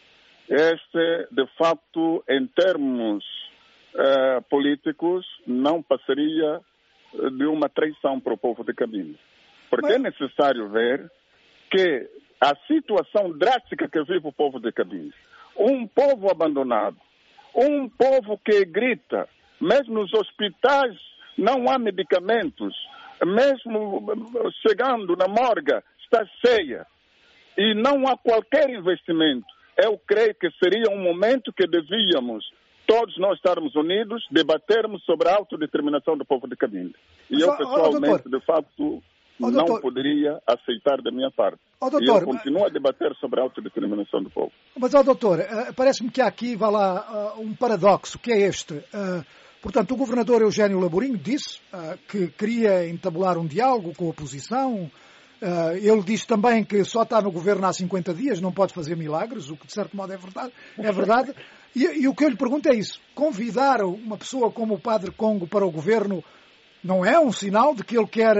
S8: Este, de facto, em termos uh, políticos, não passaria de uma traição para o povo de Cabinda. Porque é necessário ver que a situação drástica que vive o povo de Cabinda, um povo abandonado, um povo que grita, mesmo nos hospitais não há medicamentos, mesmo chegando na morgue está cheia e não há qualquer investimento. Eu creio que seria um momento que devíamos todos nós estarmos unidos, debatermos sobre a autodeterminação do povo de Cabinda. E eu pessoalmente, de facto,
S2: Oh,
S8: não
S2: doutor,
S8: poderia aceitar da minha parte.
S2: oh, doutor,
S8: e eu continuo a debater sobre a autodeterminação do povo.
S2: Mas, ó, oh, doutor, uh, parece-me que há aqui, vá lá, uh, um paradoxo, que é este. Uh, portanto, o governador Eugênio Laborinho disse uh, que queria entabular um diálogo com a oposição. Uh, ele disse também que só está no governo há cinquenta dias, não pode fazer milagres, o que de certo modo é verdade. É verdade. e, e o que eu lhe pergunto é isso. Convidar uma pessoa como o Padre Congo para o governo não é um sinal de que ele quer,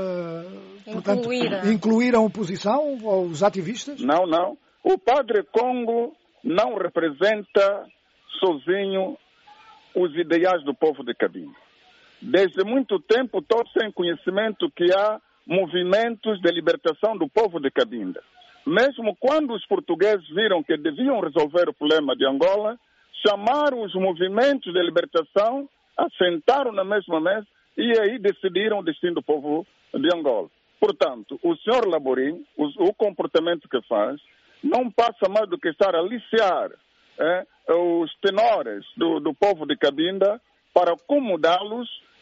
S2: uh, portanto, incluir. incluir a oposição ou os ativistas?
S8: Não, não. O Padre Congo não representa sozinho os ideais do povo de Cabinda. Desde muito tempo, todos têm conhecimento que há movimentos de libertação do povo de Cabinda. Mesmo quando os portugueses viram que deviam resolver o problema de Angola, chamaram os movimentos de libertação, assentaram na mesma mesa e aí decidiram o destino do povo de Angola. Portanto, o senhor Laborim, o, o comportamento que faz, não passa mais do que estar a aliciar é, os tenores do, do povo de Cabinda para acomodá-los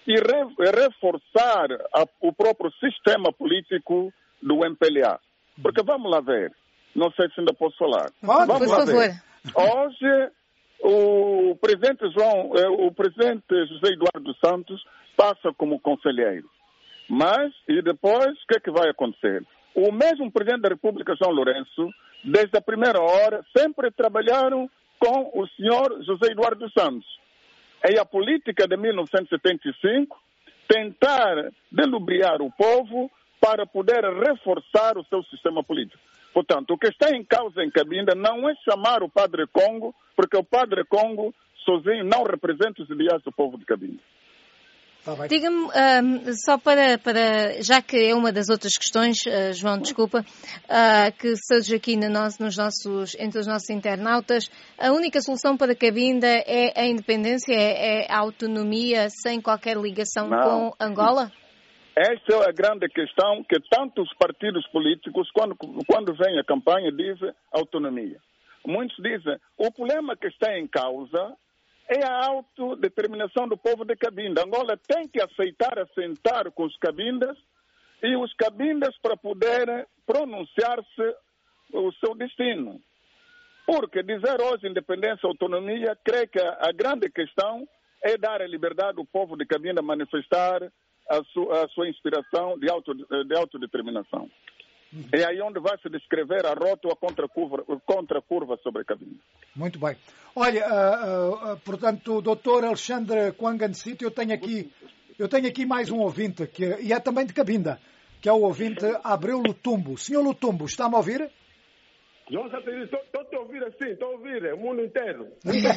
S8: e re, reforçar a, o próprio sistema político do M P L A. Porque vamos lá ver, não sei se ainda posso falar.
S3: Pode,
S8: vamos
S3: por
S8: lá
S3: favor.
S8: ver. Hoje, o presidente, João, o presidente José Eduardo Santos passa como conselheiro. Mas, e depois, o que é que vai acontecer? O mesmo presidente da República, João Lourenço, desde a primeira hora, sempre trabalharam com o senhor José Eduardo Santos. E a política de mil novecentos e setenta e cinco, tentar delubriar o povo para poder reforçar o seu sistema político. Portanto, o que está em causa em Cabinda não é chamar o Padre Congo, porque o Padre Congo sozinho não representa os ideais do povo de Cabinda.
S3: Diga-me, um, só para, para, já que é uma das outras questões, uh, João, desculpa, uh, que surge aqui no nosso, nos nossos, entre os nossos internautas, a única solução para Cabinda é a independência, é, é a autonomia sem qualquer ligação
S8: não.
S3: com Angola?
S8: Esta é a grande questão que tantos partidos políticos, quando, quando vem a campanha, dizem autonomia. Muitos dizem, o problema que está em causa é a autodeterminação do povo de Cabinda. Angola tem que aceitar assentar com os cabindas e os cabindas para poderem pronunciar-se o seu destino. Porque dizer hoje independência e autonomia, creio que a grande questão é dar a liberdade ao povo de Cabinda manifestar a sua, a sua inspiração de, auto, de autodeterminação. É aí onde vai se descrever a rota ou a contracurva, contracurva sobre a Cabinda.
S2: Muito bem. Olha, uh, uh, portanto, o doutor Alexandre Kwangansito, eu tenho aqui, eu tenho aqui mais um ouvinte, que, e é também de Cabinda, que é o ouvinte Abreu Lutumbo. Senhor Lutumbo, está-me a ouvir?
S12: João Satélite, estou a ouvir assim, estou a ouvir, o mundo inteiro.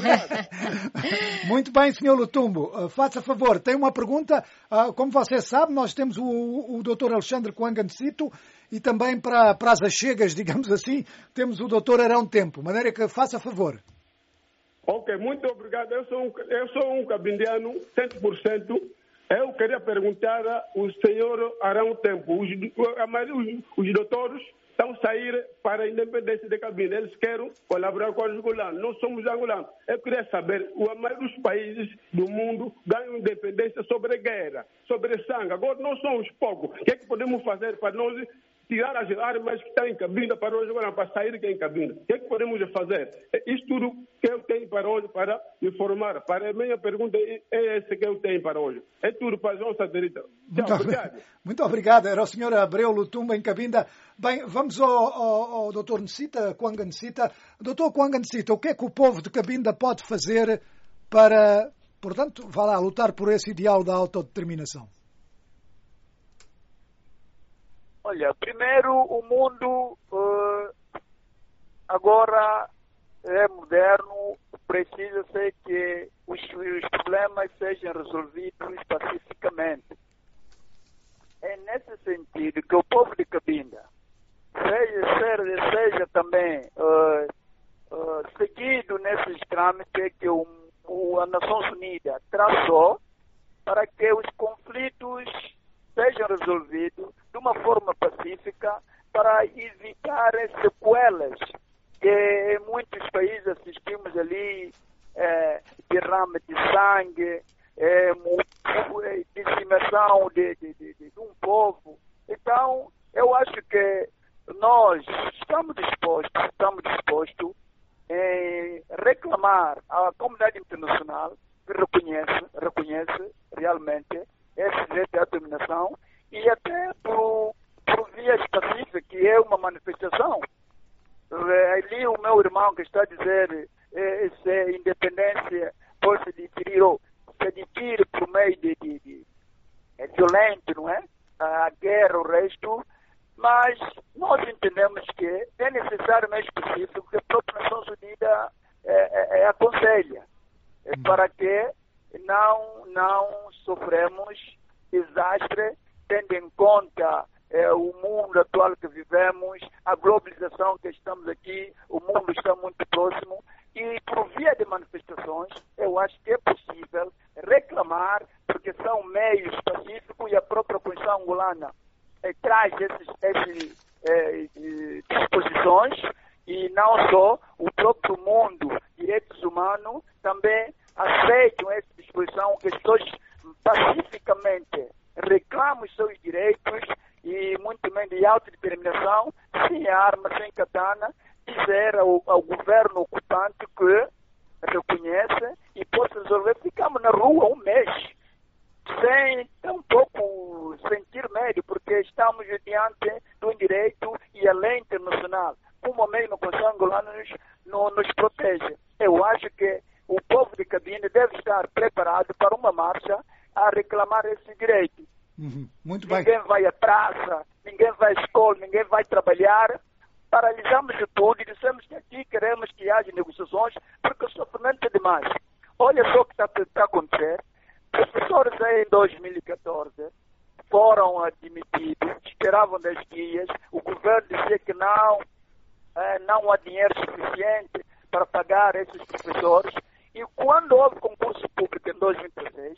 S2: Muito bem, senhor Lutumbo. Uh, faça favor, tem uma pergunta. Uh, como você sabe, nós temos o, o doutor Alexandre Kwangansito e também para, para as achegas, digamos assim, temos o doutor Arão Tempo. De maneira que faça favor.
S12: Ok, muito obrigado. Eu sou um, eu sou um cabindiano, cem por cento. Eu queria perguntar ao senhor Arão Tempo. Os, a maioria, os, os doutores estão a sair para a independência de Cabinda. Eles querem colaborar com os angolanos. Nós somos angolanos. Eu queria saber, a maioria dos países do mundo ganham independência sobre guerra, sobre sangue. Agora nós somos poucos. O que é que podemos fazer para nós tirar as armas que estão em Cabinda para hoje, agora para sair aqui em Cabinda? O que é que podemos fazer? Isso tudo que eu tenho para hoje para me informar. Para a minha pergunta é essa que eu tenho para hoje. É tudo para João Satélite.
S2: Muito obrigado. Muito obrigado. Era o senhor Abreu Lutumbo em Cabinda. Bem, vamos ao, ao, ao doutor Ncita, Kwanga Ncita. doutor Kwanga Ncita, o que é que o povo de Cabinda pode fazer para, portanto, vá lá, lutar por esse ideal da autodeterminação?
S4: Olha, primeiro o mundo uh, agora é moderno, precisa ser que os, os problemas sejam resolvidos pacificamente. É nesse sentido que o povo de Cabinda seja, seja, seja também uh, uh, seguido nesses trâmites que o, o, a Nações Unidas traçou para que os conflitos sejam resolvidos de uma forma pacífica para evitar as sequelas que em muitos países assistimos ali, é, derrame de sangue, é, dizimação de, de, de, de um povo. Então, eu acho que nós estamos dispostos, estamos dispostos em reclamar à comunidade internacional que reconhece, reconhece realmente esse direito de autodeterminação e até por, por vias pacíficas, que é uma manifestação. Ali o meu irmão que está a dizer eh, se independência pode se adquirir ou se adquire por meio de, de, de é violento, não é? A guerra, o resto, mas nós entendemos que é necessário mais específico que a própria Nações Unidas é, é, é aconselha é para que não, não sofremos desastre, tendo em conta é, o mundo atual que vivemos, a globalização que estamos aqui, o mundo está muito próximo e por via de manifestações eu acho que é possível reclamar, porque são meios pacíficos e a própria Constituição angolana é, traz esses, esses é, disposições e não só o próprio mundo, direitos humanos, também aceitam essa disposição que as pessoas pacificamente reclamam os seus direitos e muito menos de autodeterminação, sem arma, sem katana, dizer ao, ao governo ocupante que reconhece e possa resolver. Ficamos na rua um mês, sem tampouco sentir medo, porque estamos diante de um direito e a lei internacional. Como mesmo com os angolanos nos, nos protege. Eu acho que o povo de Cabinda deve estar preparado para uma marcha a reclamar esse direito.
S2: Uhum. Muito
S4: ninguém
S2: bem.
S4: vai à praça, ninguém vai à escola, ninguém vai trabalhar. Paralisamos de tudo e dissemos que aqui queremos que haja negociações, porque o sofrimento é demais. Olha só o que está a acontecer. Professores em dois mil e catorze foram admitidos, esperavam dez dias, o governo dizia que não, eh, não há dinheiro suficiente para pagar esses professores, e quando houve concurso público em dois mil e dezesseis,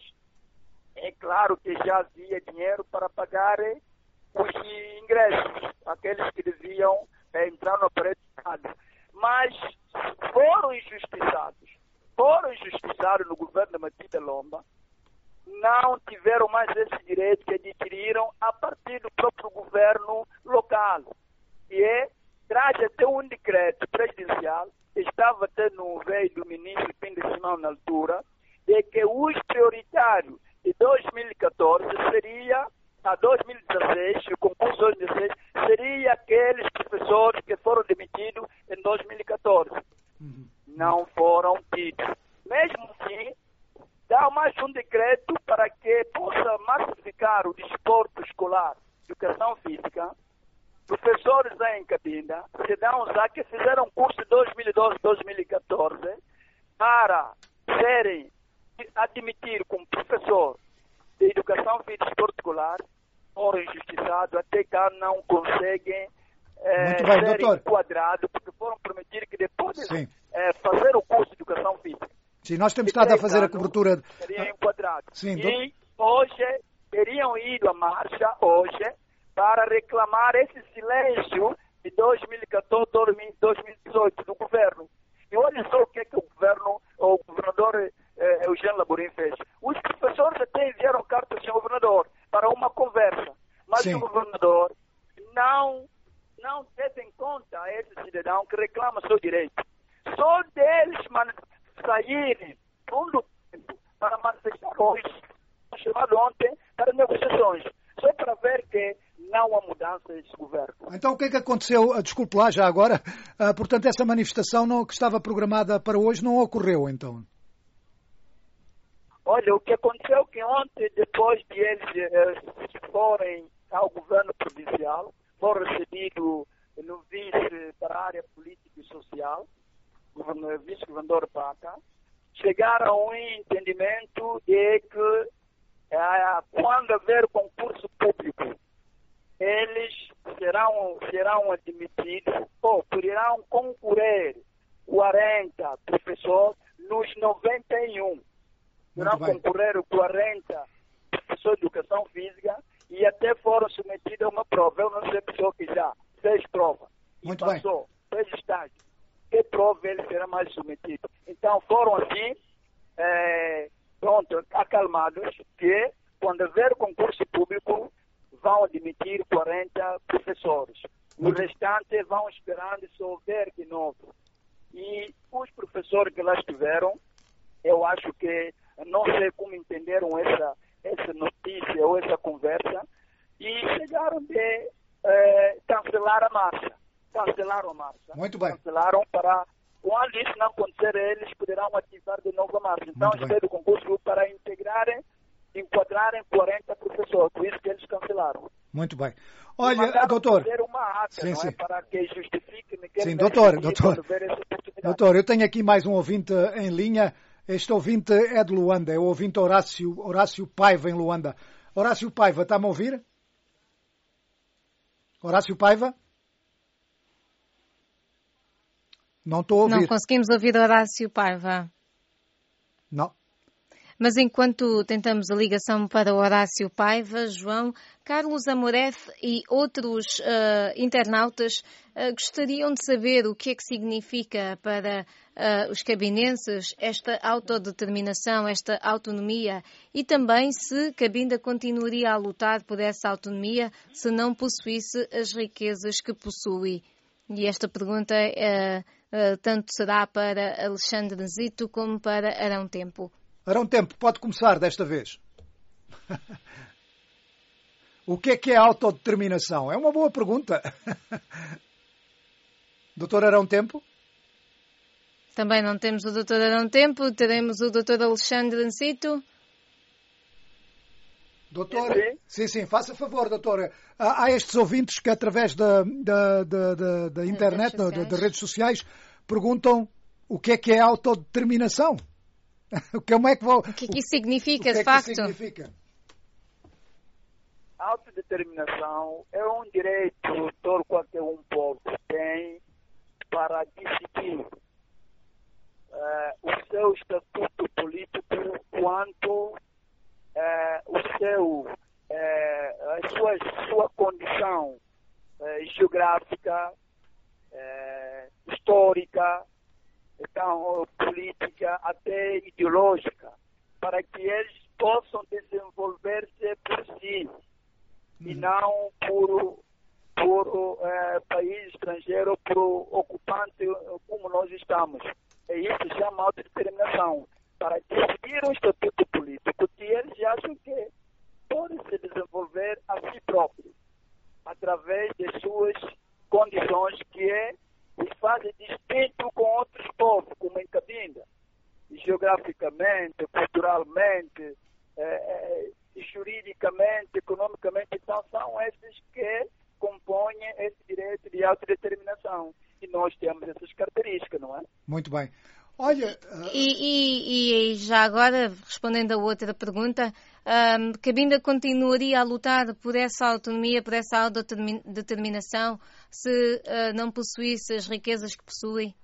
S4: é claro que já havia dinheiro para pagar os ingressos, aqueles que deviam eh, entrar no aparelho Estado. Mas foram injustiçados, foram injustiçados no governo da Matida Lomba, não tiveram mais esse direito que adquiriram a partir do próprio governo local. E é, traz até um decreto presidencial, estava até no veio do ministro Pinto Simão na altura, de que os prioritários de dois mil e catorze seria, a dois mil e dezesseis, o concurso dois mil e dezesseis, seria aqueles professores que foram demitidos em dois mil e catorze. Uhum. Não foram tidos. Mesmo assim, dá mais um decreto para que possa massificar o desporto escolar, educação física. Professores em Cabinda, cidadãos lá que fizeram curso de dois mil e doze a dois mil e catorze para serem admitidos como professor de educação física e desporto escolar, foram injustiçados, até cá não conseguem é,
S2: Muito bem,
S4: ser
S2: doutor.
S4: enquadrados, porque foram prometidos que depois de é, fazer o curso de educação física,
S2: Sim, nós temos estado a fazer a cobertura.
S4: seriam enquadrados.
S2: Sim,
S4: e do... hoje teriam ido à marcha, hoje, para reclamar esse silêncio de dois mil e catorze a dois mil e dezoito do governo. E olha só o que é que o governo, o governador eh, Eugênio Laborim fez. Os professores até enviaram carta ao senhor governador para uma conversa, mas Sim. o governador não, não teve em conta esse cidadão que reclama seu direito. Só deles saírem todo tempo para manifestar hoje, chamado ontem, para negociações, só para ver que não há mudança nesse governo.
S2: Então o que é que aconteceu? Desculpe lá já agora. Uh, portanto, essa manifestação não, que estava programada para hoje não ocorreu, então?
S4: Olha, o que aconteceu é que ontem, depois de eles eh, forem ao governo provincial, foram recebidos no vice para a área política e social, o vice-governador Paca, chegaram a um entendimento de que eh, quando haver concurso público, eles serão, serão admitidos ou poderão concorrer quarenta professores nos noventa e um. Poderão concorrer quarenta professores de educação física e até foram submetidos a uma prova. Eu não sei pessoa que já fez prova e
S2: Muito
S4: passou, bem. fez estágio. Que prova ele será mais submetido? Então foram assim, é, pronto, acalmados, que quando haver concurso público, vão admitir quarenta professores. O restante vão esperando se houver de novo. E os professores que lá estiveram, eu acho que não sei como entenderam essa, essa notícia ou essa conversa e chegaram de eh, cancelar a marcha. Cancelaram a marcha.
S2: Muito bem.
S4: Cancelaram para, quando isso não acontecer, eles poderão ativar de novo a marcha. Então, espero o concurso para integrarem, enquadrarem quarenta professores, por isso que eles cancelaram.
S2: Muito bem. Olha, doutor.
S4: Uma ata, sim, sim. É, para que justifique,
S2: sim, doutor, doutor. Doutor, eu tenho aqui mais um ouvinte em linha. Este ouvinte é de Luanda, é o ouvinte Horácio, Horácio Paiva, em Luanda. Horácio Paiva, está-me a ouvir? Horácio Paiva? Não estou a ouvir.
S3: Não conseguimos ouvir Horácio Paiva.
S2: Não.
S3: Mas enquanto tentamos a ligação para o Horácio Paiva, João, Carlos Amoref e outros uh, internautas uh, gostariam de saber o que é que significa para uh, os cabinenses esta autodeterminação, esta autonomia e também se Cabinda continuaria a lutar por essa autonomia se não possuísse as riquezas que possui. E esta pergunta uh, uh, tanto será para Alexandre Zito como para Arão Tempo.
S2: Arão Tempo, pode começar desta vez. O que é que é autodeterminação? É uma boa pergunta. doutor Arão Tempo?
S3: Também não temos o doutor Arão Tempo, teremos o doutor Alexandre Zito.
S2: Doutor, sim, sim, faça favor, doutor. Há, há estes ouvintes que através da, da, da, da, da internet, das redes, redes sociais, perguntam o que é que é autodeterminação. Como é que vou...
S3: O que é que isso significa,
S2: o que
S3: de
S2: é
S3: facto?
S2: Que significa?
S4: A autodeterminação é um direito que todo qualquer um povo tem para decidir uh, o seu estatuto político quanto uh, o seu, uh, a sua, sua condição uh, geográfica, uh, histórica, então, política, até ideológica, para que eles possam desenvolver-se por si e não por, por eh, país estrangeiro, por ocupante como nós estamos. E isso se chama autodeterminação, para decidir um estatuto político que eles acham que pode se desenvolver a si próprio, através de suas condições que é os fazem distinto com outros povos, como em Cabinda, geograficamente, culturalmente, eh, juridicamente, economicamente. Então são esses que compõem esse direito de autodeterminação. E nós temos essas características, não é?
S2: Muito bem. Olha... Uh...
S3: E, e, e já agora, respondendo a outra pergunta, um, Cabinda continuaria a lutar por essa autonomia, por essa autodeterminação, se uh, não possuísse as riquezas que possui?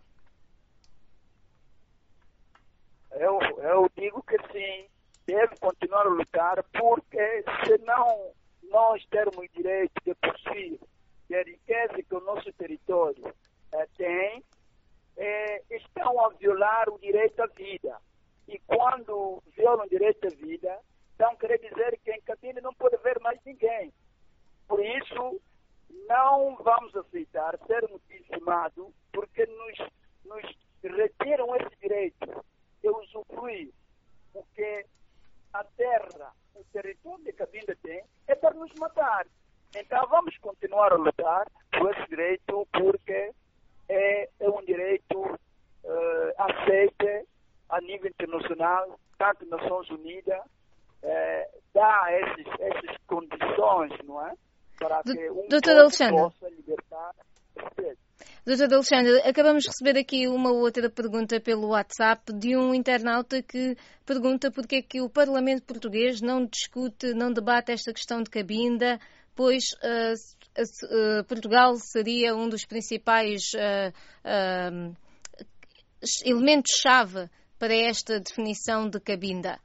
S4: Eu, eu digo que sim, deve continuar a lutar, porque se não nós termos direito de possuir a riqueza que o nosso território eh, tem, eh, estão a violar o direito à vida. E quando violam o direito à vida, então quer dizer que em Cabinda não pode haver mais ninguém. Por isso, não vamos aceitar sermos dizimados, porque nos, nos retiram esse direito de usufruir o que a terra, o território de Cabinda tem, é para nos matar. Então vamos continuar a lutar por esse direito, porque é, é um direito uh, aceito a nível internacional, tanto nas Nações Unidas, uh, dá esses, essas condições, não é? Para que um povo possa libertar esse
S3: doutor Alexandre, acabamos de receber aqui uma outra pergunta pelo WhatsApp de um internauta que pergunta porque é que o Parlamento português não discute, não debate esta questão de Cabinda, pois uh, uh, Portugal seria um dos principais uh, uh, elementos-chave para esta definição de Cabinda.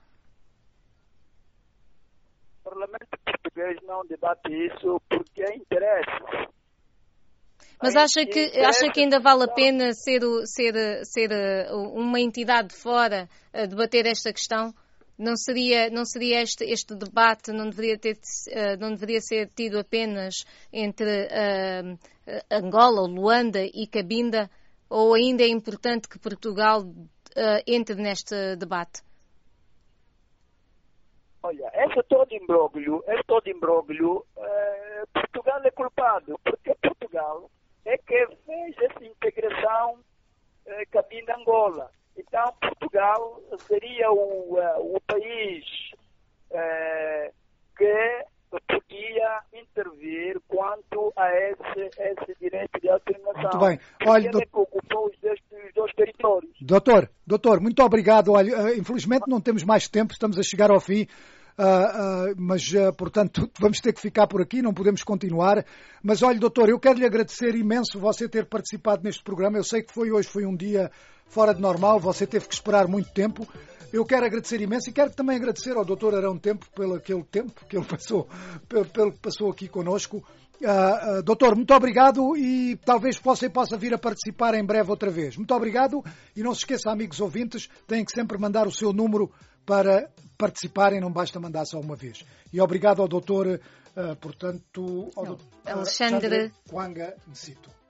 S4: O Parlamento português não debate isso porque é interesse.
S3: Mas acha que, acha que ainda vale a pena ser, ser, ser uma entidade de fora a debater esta questão? Não seria, não seria este, este debate, não deveria, ter, não deveria ser tido apenas entre uh, Angola, Luanda e Cabinda? Ou ainda é importante que Portugal uh, entre neste debate?
S4: Olha, esse todo imbróglio, esse todo imbróglio, uh, Portugal é culpado, porque Portugal é que fez essa integração eh, Cabinda-Angola. Então, Portugal seria o, uh, o país uh, que podia intervir quanto a esse, esse direito de autodeterminação.
S2: Muito bem. Olha,
S4: do... que ocupou os dois, os dois territórios.
S2: Doutor, doutor, muito obrigado. Olha, uh, infelizmente não temos mais tempo, estamos a chegar ao fim. Uh, uh, mas, uh, portanto, vamos ter que ficar por aqui, não podemos continuar. Mas, olha, doutor, eu quero lhe agradecer imenso você ter participado neste programa. Eu sei que foi hoje, foi um dia fora de normal, você teve que esperar muito tempo. Eu quero agradecer imenso e quero também agradecer ao doutor Arão Tempo pelo aquele tempo que ele passou, pelo, pelo que passou aqui connosco. Uh, uh, doutor, muito obrigado e talvez você possa vir a participar em breve outra vez. Muito obrigado e não se esqueça, amigos ouvintes, têm que sempre mandar o seu número para participarem, não basta mandar só uma vez. E obrigado ao doutor, uh, portanto, ao
S3: não,
S2: doutor
S3: Alexandre
S2: Quanga Ncito.